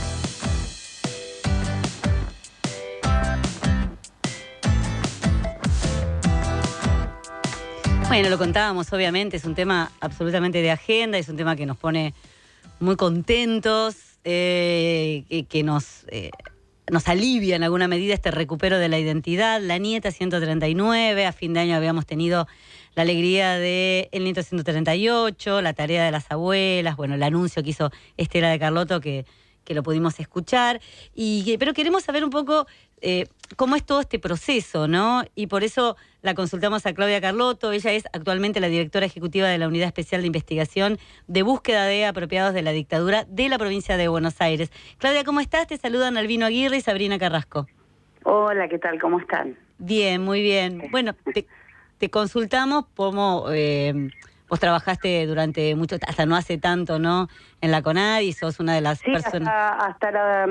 Bueno, lo contábamos, obviamente, es un tema absolutamente de agenda, es un tema que nos pone muy contentos, que nos alivia en alguna medida este recupero de la identidad. La nieta 139, a fin de año habíamos tenido la alegría de el nieto 138, la tarea de las abuelas, bueno, el anuncio que hizo Estela de Carlotto que lo pudimos escuchar, pero queremos saber un poco cómo es todo este proceso, ¿no? Y por eso la consultamos a Claudia Carlotto. Ella es actualmente la directora ejecutiva de la Unidad Especial de Investigación de Búsqueda de Apropiados de la Dictadura de la provincia de Buenos Aires. Claudia, ¿cómo estás? Te saludan Albino Aguirre y Sabrina Carrasco. Hola, ¿qué tal? ¿Cómo están? Bien, muy bien. Bueno, te consultamos como... vos trabajaste durante mucho, hasta no hace tanto, ¿no? En la CONADI, sos una de las personas... hasta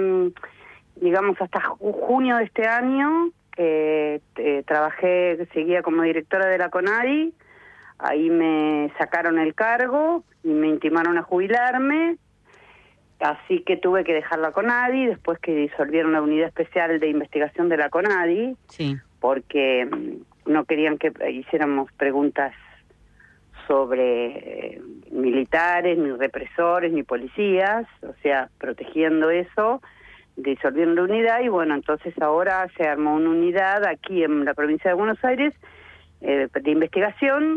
junio de este año, seguía como directora de la CONADI, ahí me sacaron el cargo y me intimaron a jubilarme, así que tuve que dejar la CONADI, después que disolvieron la Unidad Especial de Investigación de la CONADI, sí, porque no querían que hiciéramos preguntas sobre militares, ni represores, ni policías, o sea, protegiendo eso, disolvieron la unidad y bueno, entonces ahora se armó una unidad aquí en la provincia de Buenos Aires de investigación,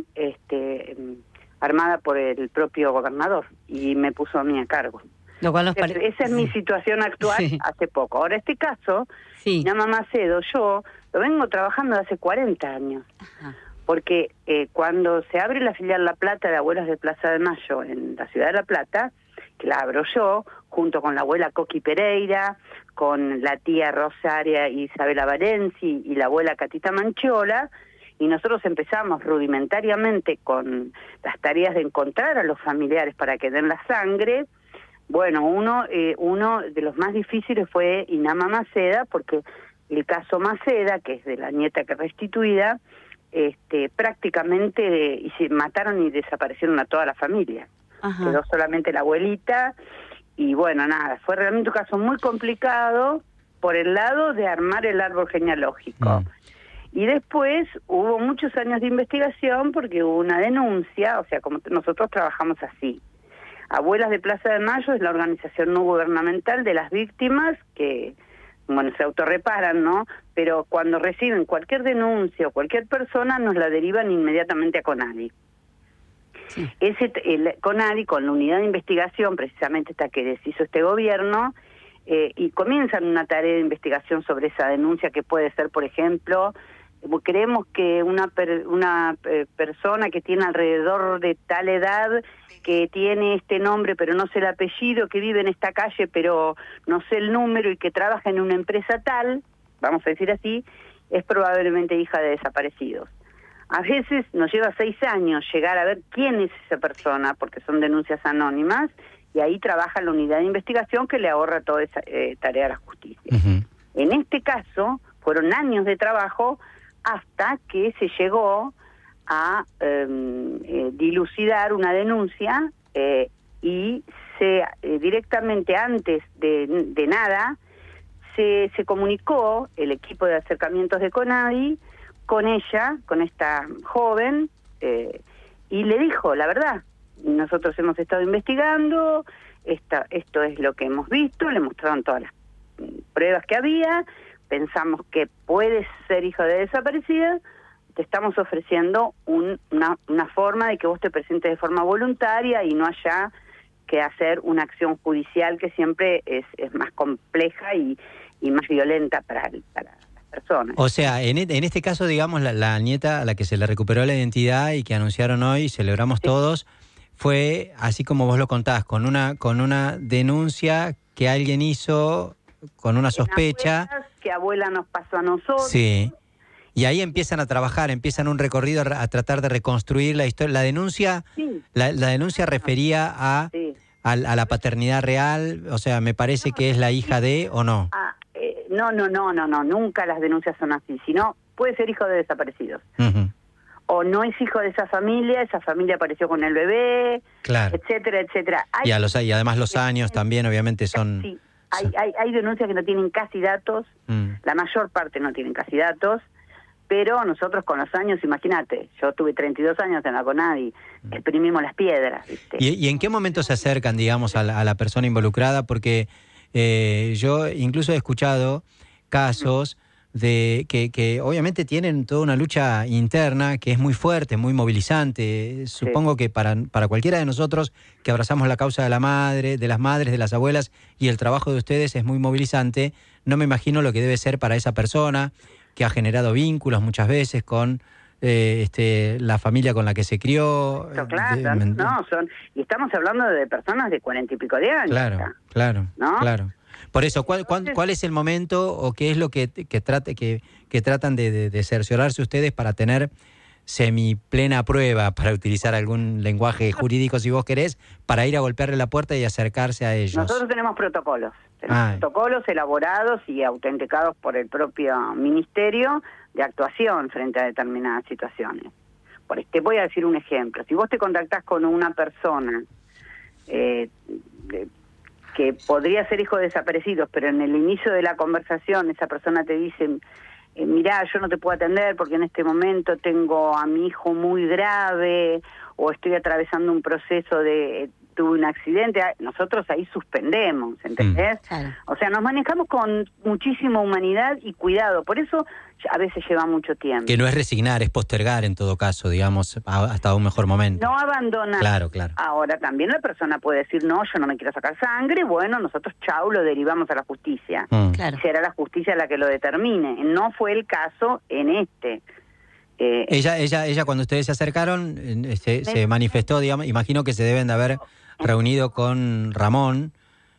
armada por el propio gobernador y me puso a mí a cargo. Lo cual esa es mi situación actual, sí, hace poco. Ahora este caso, sí, Nada Macedo, yo lo vengo trabajando hace 40 años. Ajá. Porque cuando se abre la filial La Plata de Abuelas de Plaza de Mayo en la ciudad de La Plata, que la abro yo, junto con la abuela Coqui Pereira, con la tía Rosaria Isabela Valenci y la abuela Catita Manchiola, y nosotros empezamos rudimentariamente con las tareas de encontrar a los familiares para que den la sangre. Bueno, uno de los más difíciles fue Inama Maceda, porque el caso Maceda, que es de la nieta que restituida, prácticamente y se mataron y desaparecieron a toda la familia. Ajá. Quedó solamente la abuelita y bueno, nada, fue realmente un caso muy complicado por el lado de armar el árbol genealógico. Y después hubo muchos años de investigación porque hubo una denuncia, o sea, como nosotros trabajamos así. Abuelas de Plaza de Mayo es la organización no gubernamental de las víctimas que, bueno, se autorreparan, ¿no? Pero cuando reciben cualquier denuncia o cualquier persona, nos la derivan inmediatamente a CONADI. Sí. El CONADI, con la unidad de investigación, precisamente esta que deshizo este gobierno, y comienzan una tarea de investigación sobre esa denuncia que puede ser, por ejemplo, creemos que una persona que tiene alrededor de tal edad, que tiene este nombre pero no sé el apellido, que vive en esta calle pero no sé el número y que trabaja en una empresa tal, vamos a decir así, es probablemente hija de desaparecidos. A veces nos lleva 6 años llegar a ver quién es esa persona, porque son denuncias anónimas, y ahí trabaja la unidad de investigación que le ahorra toda esa tarea a la justicia. Uh-huh. En este caso, fueron años de trabajo hasta que se llegó a dilucidar una denuncia y directamente antes de nada se comunicó el equipo de acercamientos de CONADI con ella, con esta joven, y le dijo la verdad. Nosotros hemos estado investigando, esto es lo que hemos visto, le mostraron todas las pruebas que había, pensamos que puede ser hijo de desaparecida, te estamos ofreciendo una forma de que vos te presentes de forma voluntaria y no haya que hacer una acción judicial que siempre es más compleja y más violenta para las personas. O sea, en este caso, digamos, la nieta a la que se le recuperó la identidad y que anunciaron hoy, celebramos todos, fue, así como vos lo contás, con una denuncia que alguien hizo, con una sospecha. Que abuela nos pasó a nosotros. Sí. Y ahí empiezan a trabajar, empiezan un recorrido a tratar de reconstruir la historia. La denuncia, sí. la denuncia refería a la paternidad real, o sea, me parece que es la hija de, ¿o no? No, nunca las denuncias son así, sino puede ser hijo de desaparecidos. Uh-huh. o no es hijo de esa familia apareció con el bebé, claro, etcétera, etcétera. Y además los años también obviamente son... Sí, hay denuncias que no tienen casi datos, la mayor parte no tienen casi datos, pero nosotros con los años, imagínate, yo tuve 32 años en la CONADI, exprimimos las piedras, ¿viste? ¿Y en qué momento se acercan, digamos, a la persona involucrada? Porque yo incluso he escuchado casos de que obviamente tienen toda una lucha interna que es muy fuerte, muy movilizante. Supongo que para cualquiera de nosotros que abrazamos la causa de la madre, de las madres, de las abuelas, y el trabajo de ustedes es muy movilizante, no me imagino lo que debe ser para esa persona que ha generado vínculos muchas veces con la familia con la que se crió. Claro, y estamos hablando de personas de 40 y pico de años. Claro. Por eso, ¿cuál es el momento o qué es lo que tratan de cerciorarse ustedes para tener semiplena prueba, para utilizar algún lenguaje jurídico si vos querés, para ir a golpearle la puerta y acercarse a ellos? Nosotros tenemos protocolos. Protocolos elaborados y autenticados por el propio Ministerio de actuación frente a determinadas situaciones. Te voy a decir un ejemplo. Si vos te contactás con una persona que podría ser hijo de desaparecidos, pero en el inicio de la conversación esa persona te dice, mirá, yo no te puedo atender porque en este momento tengo a mi hijo muy grave o estoy atravesando un proceso tuve un accidente, nosotros ahí suspendemos, ¿entendés? Claro. O sea, nos manejamos con muchísima humanidad y cuidado, por eso a veces lleva mucho tiempo. Que no es resignar, es postergar en todo caso, digamos, hasta un mejor momento. No abandonar. Claro. Ahora, también la persona puede decir, no, yo no me quiero sacar sangre, bueno, nosotros lo derivamos a la justicia. Claro. Será la justicia la que lo determine. No fue el caso en este. Ella cuando ustedes se acercaron, se manifestó, digamos, imagino que se deben de haber reunido con Ramón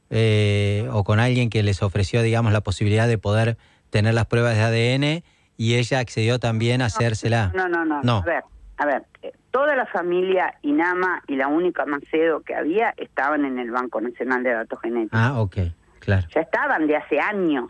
o con alguien que les ofreció, digamos, la posibilidad de poder tener las pruebas de ADN y ella accedió también a hacérsela. No. A ver, toda la familia Inama y la única Macedo que había estaban en el Banco Nacional de Datos Genéticos. Ok, claro. Ya estaban de hace años.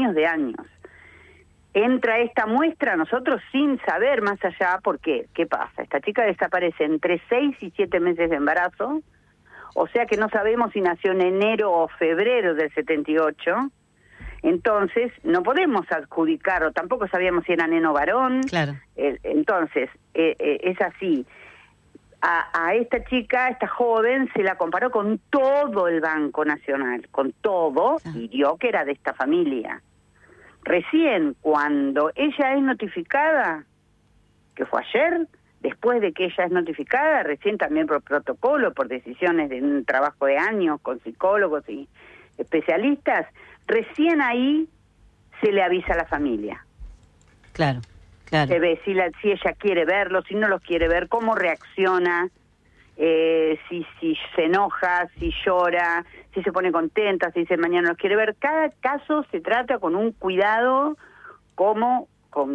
Entra esta muestra nosotros sin saber más allá, ¿por qué? ¿Qué pasa? Esta chica desaparece entre 6 y 7 meses de embarazo, o sea que no sabemos si nació en enero o febrero del 78, entonces no podemos adjudicar, o tampoco sabíamos si era neno varón. Claro. Entonces, es así. A esta chica, esta joven, se la comparó con todo el Banco Nacional, con todo, y dio que era de esta familia. Recién cuando ella es notificada, que fue ayer, después de que ella es notificada, recién también por protocolo, por decisiones de un trabajo de años con psicólogos y especialistas, recién ahí se le avisa a la familia. Claro. Se ve si ella quiere verlo, si no los quiere ver, cómo reacciona, si se enoja, si llora, si se pone contenta, si dice mañana los quiere ver. Cada caso se trata con un cuidado como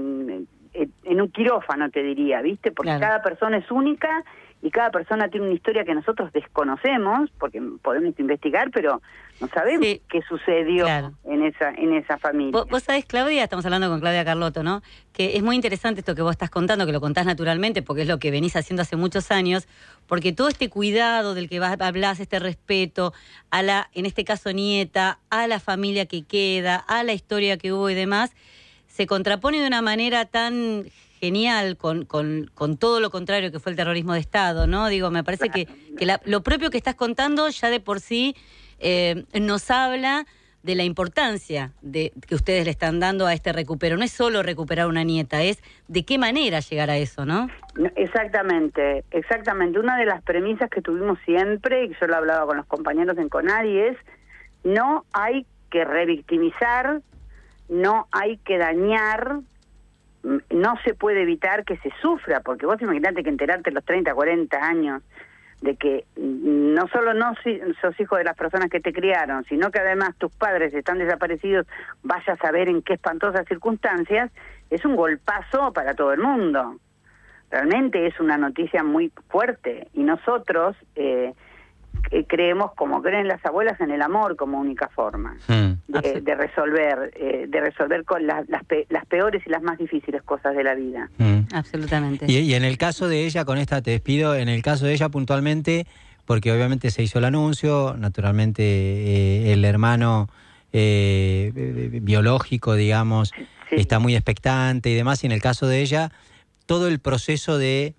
en un quirófano, te diría, ¿viste? Porque cada persona es única y cada persona tiene una historia que nosotros desconocemos, porque podemos investigar, pero no sabemos qué sucedió en esa familia. Vos sabés, Claudia, estamos hablando con Claudia Carlotto, ¿no? Que es muy interesante esto que vos estás contando, que lo contás naturalmente, porque es lo que venís haciendo hace muchos años, porque todo este cuidado del que hablás, este respeto a la, en este caso, nieta, a la familia que queda, a la historia que hubo y demás, se contrapone de una manera tan genial con todo lo contrario que fue el terrorismo de Estado, ¿no? Digo, me parece que lo propio que estás contando ya de por sí nos habla de la importancia que ustedes le están dando a este recupero. No es solo recuperar una nieta, es de qué manera llegar a eso, ¿no? Exactamente. Una de las premisas que tuvimos siempre, y yo lo hablaba con los compañeros en CONADI, es no hay que revictimizar, no hay que dañar, no se puede evitar que se sufra, porque vos imaginate que enterarte a los 30, 40 años de que no solo no sos hijo de las personas que te criaron, sino que además tus padres están desaparecidos, vayas a saber en qué espantosas circunstancias, es un golpazo para todo el mundo. Realmente es una noticia muy fuerte, y nosotros creemos, como creen las abuelas, en el amor como única forma de resolver con las peores y las más difíciles cosas de la vida. Absolutamente. Y en el caso de ella, con esta te despido, en el caso de ella puntualmente, porque obviamente se hizo el anuncio, naturalmente el hermano biológico, digamos, está muy expectante y demás, y en el caso de ella, todo el proceso de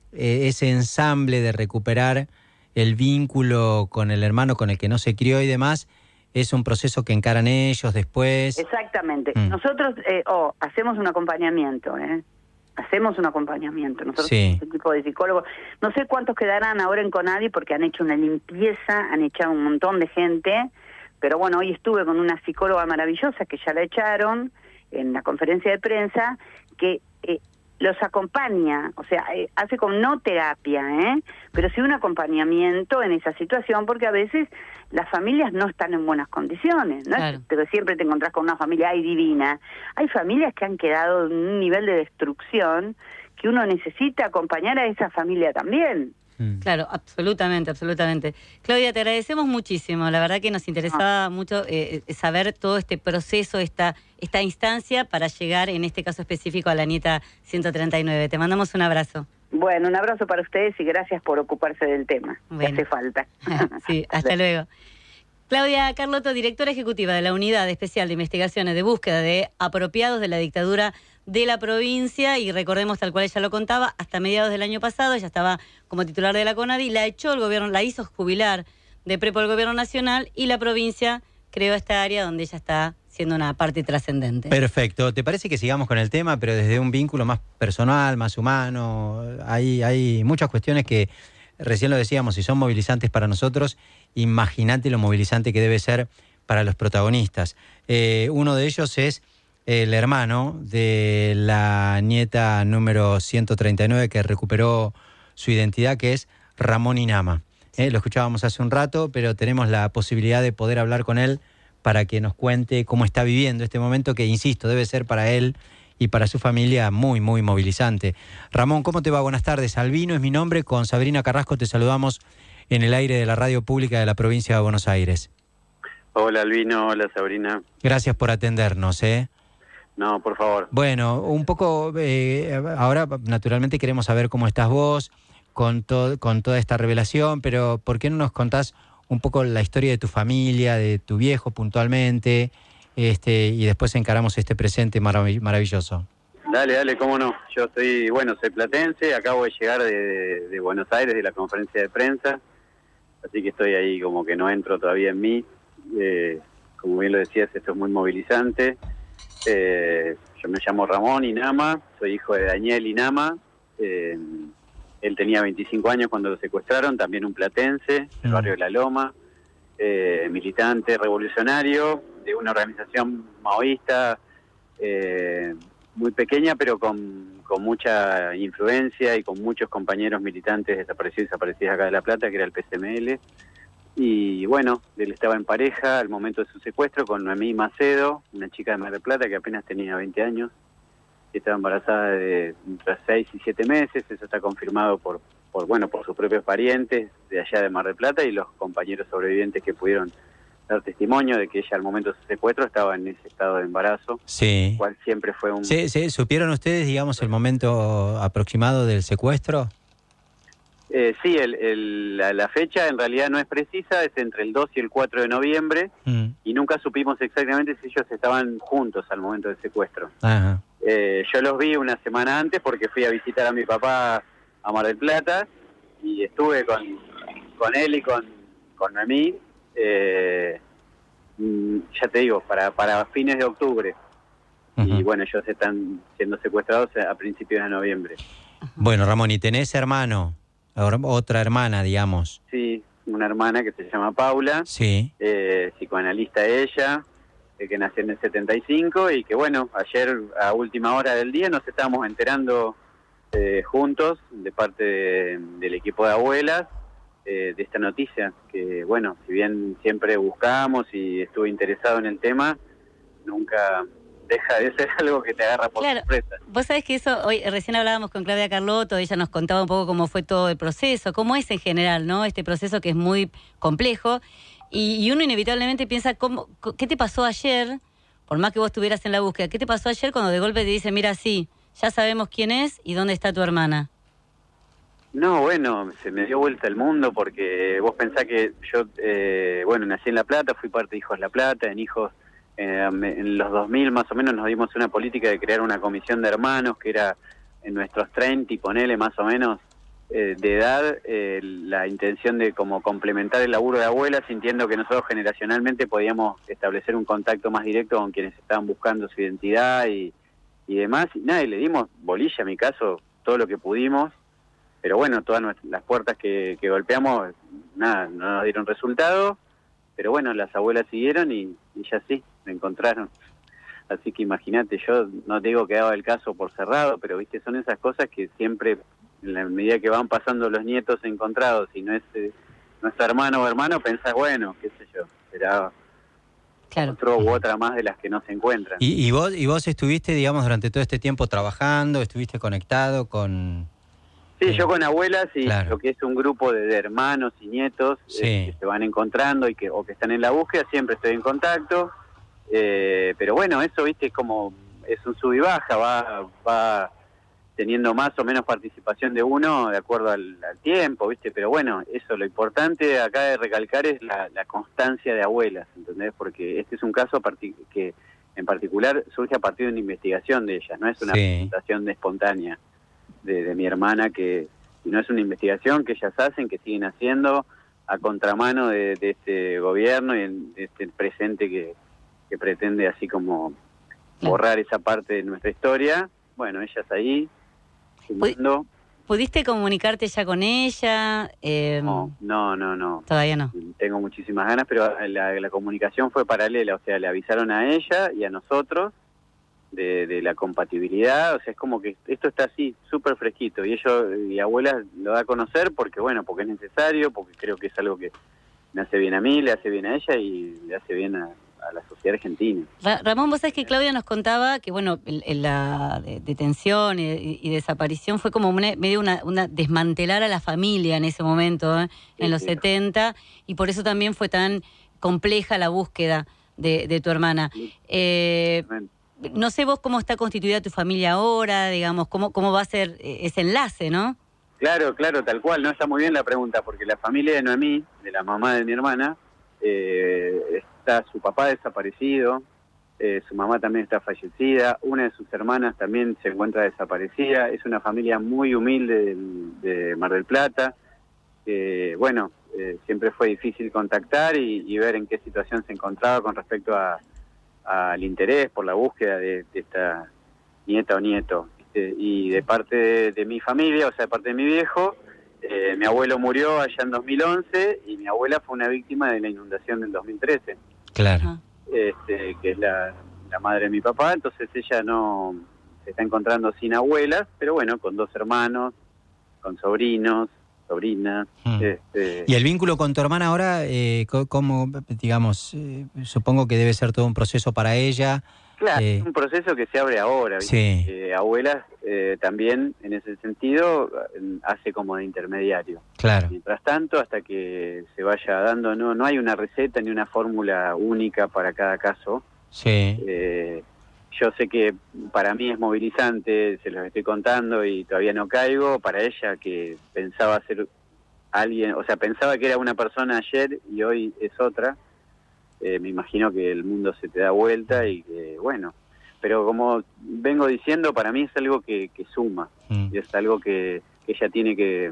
ese ensamble de recuperar el vínculo con el hermano con el que no se crió y demás, es un proceso que encaran ellos después. Exactamente. Nosotros hacemos un acompañamiento, Hacemos un acompañamiento. Nosotros somos un equipo de psicólogos. No sé cuántos quedarán ahora en Conadi porque han hecho una limpieza, han echado un montón de gente, pero bueno, hoy estuve con una psicóloga maravillosa que ya la echaron en la conferencia de prensa, que los acompaña, o sea, hace con no terapia, pero sí un acompañamiento en esa situación, porque a veces las familias no están en buenas condiciones, ¿no? Claro. Pero siempre te encontrás con una familia divina. Hay familias que han quedado en un nivel de destrucción que uno necesita acompañar a esa familia también. Claro, absolutamente, absolutamente. Claudia, te agradecemos muchísimo. La verdad que nos interesaba mucho saber todo este proceso, esta instancia para llegar, en este caso específico, a la nieta 139. Te mandamos un abrazo. Bueno, un abrazo para ustedes y gracias por ocuparse del tema. Que hace falta. Sí, hasta luego. Claudia Carlotto, directora ejecutiva de la Unidad Especial de Investigaciones de Búsqueda de Apropiados de la Dictadura de la provincia, y recordemos, tal cual ella lo contaba, hasta mediados del año pasado ella estaba como titular de la CONADI, la echó el gobierno, la hizo jubilar de prepo el gobierno nacional, y la provincia creó esta área donde ella está siendo una parte trascendente. Perfecto. ¿Te parece que sigamos con el tema, pero desde un vínculo más personal, más humano? Hay muchas cuestiones que, recién lo decíamos, si son movilizantes para nosotros, imagínate lo movilizante que debe ser para los protagonistas. Uno de ellos es el hermano de la nieta número 139 que recuperó su identidad, que es Ramón Inama. Lo escuchábamos hace un rato, pero tenemos la posibilidad de poder hablar con él para que nos cuente cómo está viviendo este momento que, insisto, debe ser para él y para su familia muy, muy movilizante. Ramón, ¿cómo te va? Buenas tardes. Albino es mi nombre. Con Sabrina Carrasco te saludamos en el aire de la radio pública de la provincia de Buenos Aires. Hola, Albino. Hola, Sabrina. Gracias por atendernos, No, por favor. Bueno, un poco, ahora naturalmente queremos saber cómo estás vos con toda esta revelación, pero ¿por qué no nos contás un poco la historia de tu familia, de tu viejo puntualmente, y después encaramos este presente maravilloso? Dale, cómo no. Yo soy platense, acabo de llegar de Buenos Aires, de la conferencia de prensa, así que estoy ahí como que no entro todavía en mí. Como bien lo decías, esto es muy movilizante. Yo me llamo Ramón Inama, soy hijo de Daniel Inama. Él tenía 25 años cuando lo secuestraron, también un platense, del barrio de La Loma, militante revolucionario de una organización maoísta muy pequeña, pero con mucha influencia y con muchos compañeros militantes desaparecidos y desaparecidas acá de La Plata, que era el PCML. Y bueno, él estaba en pareja al momento de su secuestro con Noemí Macedo, una chica de Mar del Plata que apenas tenía 20 años, y estaba embarazada de entre 6 y 7 meses. Eso está confirmado por sus propios parientes de allá de Mar del Plata y los compañeros sobrevivientes que pudieron dar testimonio de que ella al momento de su secuestro estaba en ese estado de embarazo, sí. Cual siempre fue un... ¿Sí? ¿Supieron ustedes, digamos, el momento aproximado del secuestro? Sí, la fecha en realidad no es precisa, es entre el 2 y el 4 de noviembre, y nunca supimos exactamente si ellos estaban juntos al momento del secuestro. Ajá. Yo los vi una semana antes porque fui a visitar a mi papá a Mar del Plata, y estuve con él y con Noemí, ya te digo, para fines de octubre. Y bueno, ellos están siendo secuestrados a principios de noviembre. Bueno, Ramón, ¿y tenés hermano? Otra hermana, digamos. Sí, una hermana que se llama Paula, sí. Psicoanalista ella, que nació en el 75, y que bueno, ayer a última hora del día nos estábamos enterando juntos, de parte del equipo de abuelas, de esta noticia, que bueno, si bien siempre buscamos y estuve interesado en el tema, nunca deja de ser algo que te agarra por sorpresa. Vos sabés que eso, hoy recién hablábamos con Claudia Carlotto, ella nos contaba un poco cómo fue todo el proceso, cómo es en general, ¿no? Este proceso que es muy complejo, y uno inevitablemente piensa, ¿qué te pasó ayer? Por más que vos estuvieras en la búsqueda, ¿qué te pasó ayer cuando de golpe te dicen, mira, sí, ya sabemos quién es y dónde está tu hermana? No, bueno, se me dio vuelta el mundo porque vos pensás que yo, nací en La Plata, fui parte de Hijos La Plata, en Hijos, en los 2000 más o menos nos dimos una política de crear una comisión de hermanos que era en nuestros 30 y ponele más o menos de edad, la intención de como complementar el laburo de abuela, sintiendo que nosotros generacionalmente podíamos establecer un contacto más directo con quienes estaban buscando su identidad y demás, y nada, y le dimos bolilla, en mi caso, todo lo que pudimos, pero bueno, todas las puertas que golpeamos, nada, no nos dieron resultado, pero bueno, las abuelas siguieron y ya sí, me encontraron. Así que imagínate, yo no te digo que daba el caso por cerrado, pero viste, son esas cosas que siempre, en la medida que van pasando los nietos encontrados, y no es nuestro hermano o hermano, pensás, bueno, qué sé yo, será otro u otra más de las que no se encuentran. ¿Y vos estuviste, digamos, durante todo este tiempo trabajando, estuviste conectado con...? Sí, yo con abuelas y lo que es un grupo de hermanos y nietos que se van encontrando y que están en la búsqueda, siempre estoy en contacto, pero bueno, eso, viste, es un sub y baja, va teniendo más o menos participación de uno de acuerdo al tiempo, viste, pero bueno, eso, lo importante acá de recalcar es la constancia de abuelas, ¿entendés? Porque este es un caso que en particular surge a partir de una investigación de ellas, no es una presentación espontánea de mi hermana, no es una investigación que ellas hacen, que siguen haciendo a contramano de este gobierno y de este presente que pretende así como borrar esa parte de nuestra historia. Bueno, ellas ahí sumando. ¿Pudiste comunicarte ya con ella? No. Todavía no. Tengo muchísimas ganas, pero la comunicación fue paralela, o sea, le avisaron a ella y a nosotros de la compatibilidad, o sea, es como que esto está así, súper fresquito, y y abuela lo da a conocer porque es necesario, porque creo que es algo que me hace bien a mí, le hace bien a ella y le hace bien a la sociedad argentina. Ramón, vos sabés que Claudia nos contaba que, bueno, la detención y desaparición fue como medio una desmantelar a la familia en ese momento, en los 70, y por eso también fue tan compleja la búsqueda de tu hermana. No sé vos cómo está constituida tu familia ahora, digamos, cómo va a ser ese enlace, ¿no? Claro, tal cual, no está muy bien la pregunta, porque la familia de Noemí, de la mamá de mi hermana, está su papá desaparecido, su mamá también está fallecida, una de sus hermanas también se encuentra desaparecida, es una familia muy humilde de Mar del Plata, siempre fue difícil contactar y ver en qué situación se encontraba con respecto al interés por la búsqueda de esta nieta o nieto. Y de parte de mi familia, o sea, de parte de mi viejo, mi abuelo murió allá en 2011 y mi abuela fue una víctima de la inundación del 2013. Claro. Que es la madre de mi papá, entonces ella no se está encontrando sin abuelas, pero bueno, con 2 hermanos, con sobrinos, sobrinas. ¿Y el vínculo con tu hermana ahora, cómo, digamos, supongo que debe ser todo un proceso para ella? Claro, es un proceso que se abre ahora. Sí. Abuelas también, en ese sentido, hace como de intermediario. Claro. Mientras tanto, hasta que se vaya dando, no hay una receta ni una fórmula única para cada caso. Sí. Yo sé que para mí es movilizante, se los estoy contando y todavía no caigo. Para ella, que pensaba ser alguien, o sea, pensaba que era una persona ayer y hoy es otra, me imagino que el mundo se te da vuelta y que, bueno, pero como vengo diciendo, para mí es algo que suma, y es algo que ella tiene que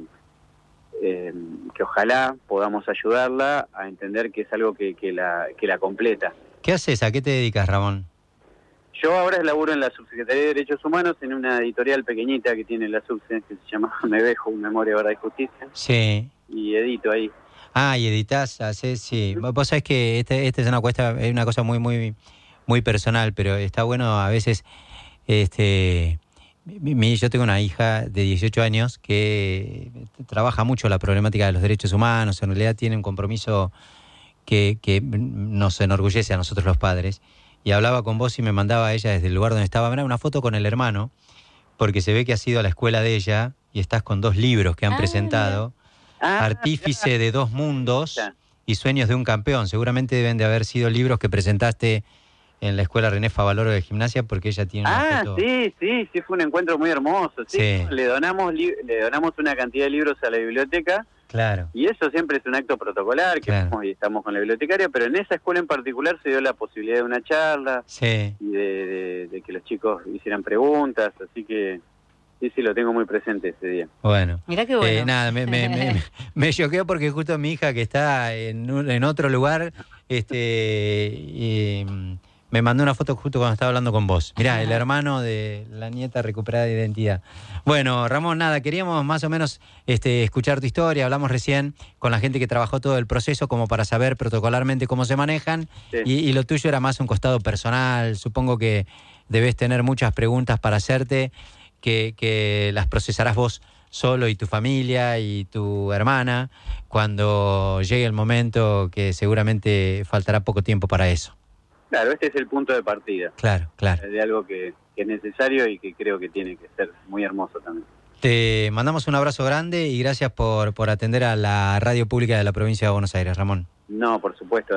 ojalá podamos ayudarla a entender que es algo que la completa. ¿Qué haces? ¿A qué te dedicas, Ramón? Yo ahora laburo en la Subsecretaría de Derechos Humanos en una editorial pequeñita que tiene la Subse, que se llama Mevejo, Memoria, Verdad y Justicia. Sí. Y edito ahí. Ah, y editás, haces, sí. Vos sabés que esta es una cosa muy, muy, muy personal, pero está bueno a veces, yo tengo una hija de 18 años que trabaja mucho la problemática de los derechos humanos, en realidad tiene un compromiso que nos enorgullece a nosotros los padres. y hablaba con vos y me mandaba a ella desde el lugar donde estaba, mirá, una foto con el hermano, porque se ve que has ido a la escuela de ella y estás con 2 libros que han presentado, Artífice de 2 mundos y Sueños de un campeón. Seguramente deben de haber sido libros que presentaste en la escuela René Favaloro de gimnasia, porque ella tiene una foto... Sí, fue un encuentro muy hermoso. Sí. Le donamos una cantidad de libros a la biblioteca. Claro. Y eso siempre es un acto protocolar, que estamos con la bibliotecaria, pero en esa escuela en particular se dio la posibilidad de una charla y de que los chicos hicieran preguntas, así que sí, lo tengo muy presente ese día. Bueno. Mirá qué bueno. Nada, me choqueó porque justo mi hija, que está en otro lugar, me mandó una foto justo cuando estaba hablando con vos. Mirá, el hermano de la nieta recuperada de identidad. Bueno, Ramón, nada, queríamos más o menos escuchar tu historia. Hablamos recién con la gente que trabajó todo el proceso como para saber protocolarmente cómo se manejan. Sí. Y lo tuyo era más un costado personal. Supongo que debes tener muchas preguntas para hacerte, que las procesarás vos solo y tu familia y tu hermana cuando llegue el momento, que seguramente faltará poco tiempo para eso. Claro, este es el punto de partida. Claro. De algo que es necesario y que creo que tiene que ser muy hermoso también. Te mandamos un abrazo grande y gracias por atender a la radio pública de la provincia de Buenos Aires, Ramón. No, por supuesto,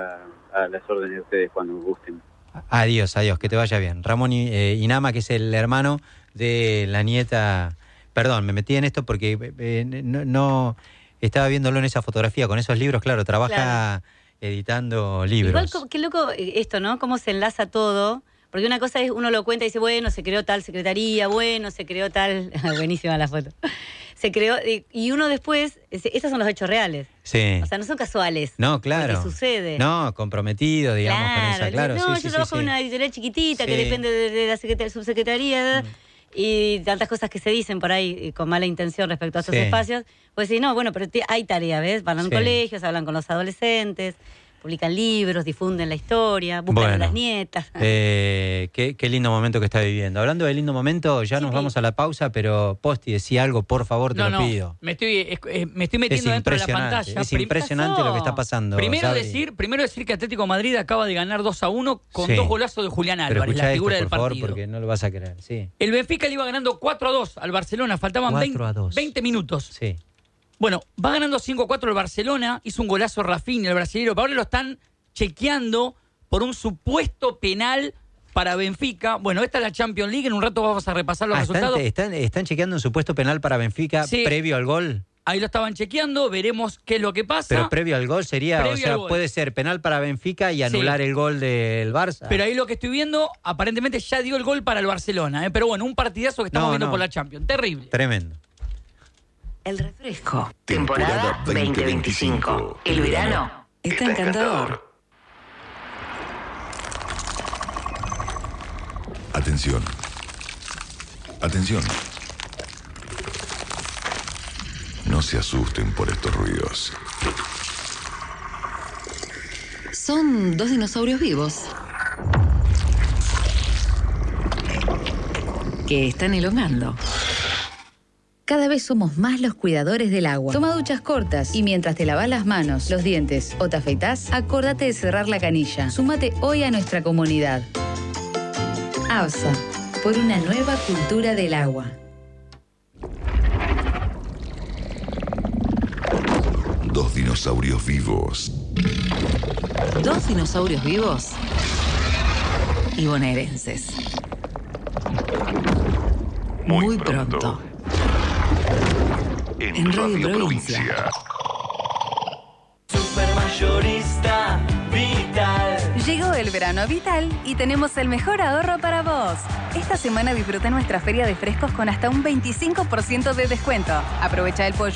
a las órdenes de ustedes cuando gusten. Adiós, que te vaya bien. Ramón Inama, que es el hermano de la nieta... Perdón, me metí en esto porque no estaba viéndolo en esa fotografía, con esos libros, claro, trabaja editando libros. Igual, qué loco esto, ¿no? Cómo se enlaza todo. Porque una cosa es, uno lo cuenta y dice, bueno, se creó tal secretaría, se creó tal... Buenísima la foto. Se creó... Y uno después... Esos son los hechos reales. Sí. O sea, no son casuales. No, claro. Porque sucede. No, comprometido, digamos, con esa, claro. No, yo trabajo en una editorial chiquitita que depende de la subsecretaría... Y tantas cosas que se dicen por ahí con mala intención respecto a estos espacios, pues sí, no, bueno, pero hay tarea, ¿ves? Van a colegios, hablan con los adolescentes, publican libros, difunden la historia, buscan a las nietas. Qué lindo momento que está viviendo. Hablando de lindo momento, ya nos vamos a la pausa, pero Posti, decí algo, por favor, te lo pido. Me estoy metiendo dentro de la pantalla. Es impresionante lo que está pasando. Primero decir que Atlético de Madrid acaba de ganar 2-1 con 2 golazos de Julián Álvarez, la figura del partido. Por favor, porque no lo vas a creer. Sí. El Benfica le iba ganando 4-2 al Barcelona, faltaban 20 minutos. Sí. Bueno, va ganando 5-4 el Barcelona, hizo un golazo Rafinha, el brasileño, pero ahora lo están chequeando por un supuesto penal para Benfica. Bueno, esta es la Champions League, en un rato vamos a repasar los resultados. ¿Están chequeando un supuesto penal para Benfica previo al gol? Ahí lo estaban chequeando, veremos qué es lo que pasa. Pero previo al gol sería, puede ser penal para Benfica y anular el gol del Barça. Pero ahí lo que estoy viendo, aparentemente ya dio el gol para el Barcelona, Pero bueno, un partidazo que estamos viendo por la Champions, terrible. Tremendo. El refresco. Temporada 2025. El verano está encantador. Atención. Atención. No se asusten por estos ruidos. Son 2 dinosaurios vivos que están elongando. Cada vez somos más los cuidadores del agua. Toma duchas cortas y mientras te lavas las manos, los dientes o te afeitás, acordate de cerrar la canilla. Súmate hoy a nuestra comunidad. ABSA, por una nueva cultura del agua. Dos dinosaurios vivos. 2 dinosaurios vivos y bonaerenses. Muy pronto. En Radio Provincia. Supermayorista Vital. Llegó el verano a Vital y tenemos el mejor ahorro para vos. Esta semana disfruta nuestra feria de frescos con hasta un 25% de descuento. Aprovecha el pollo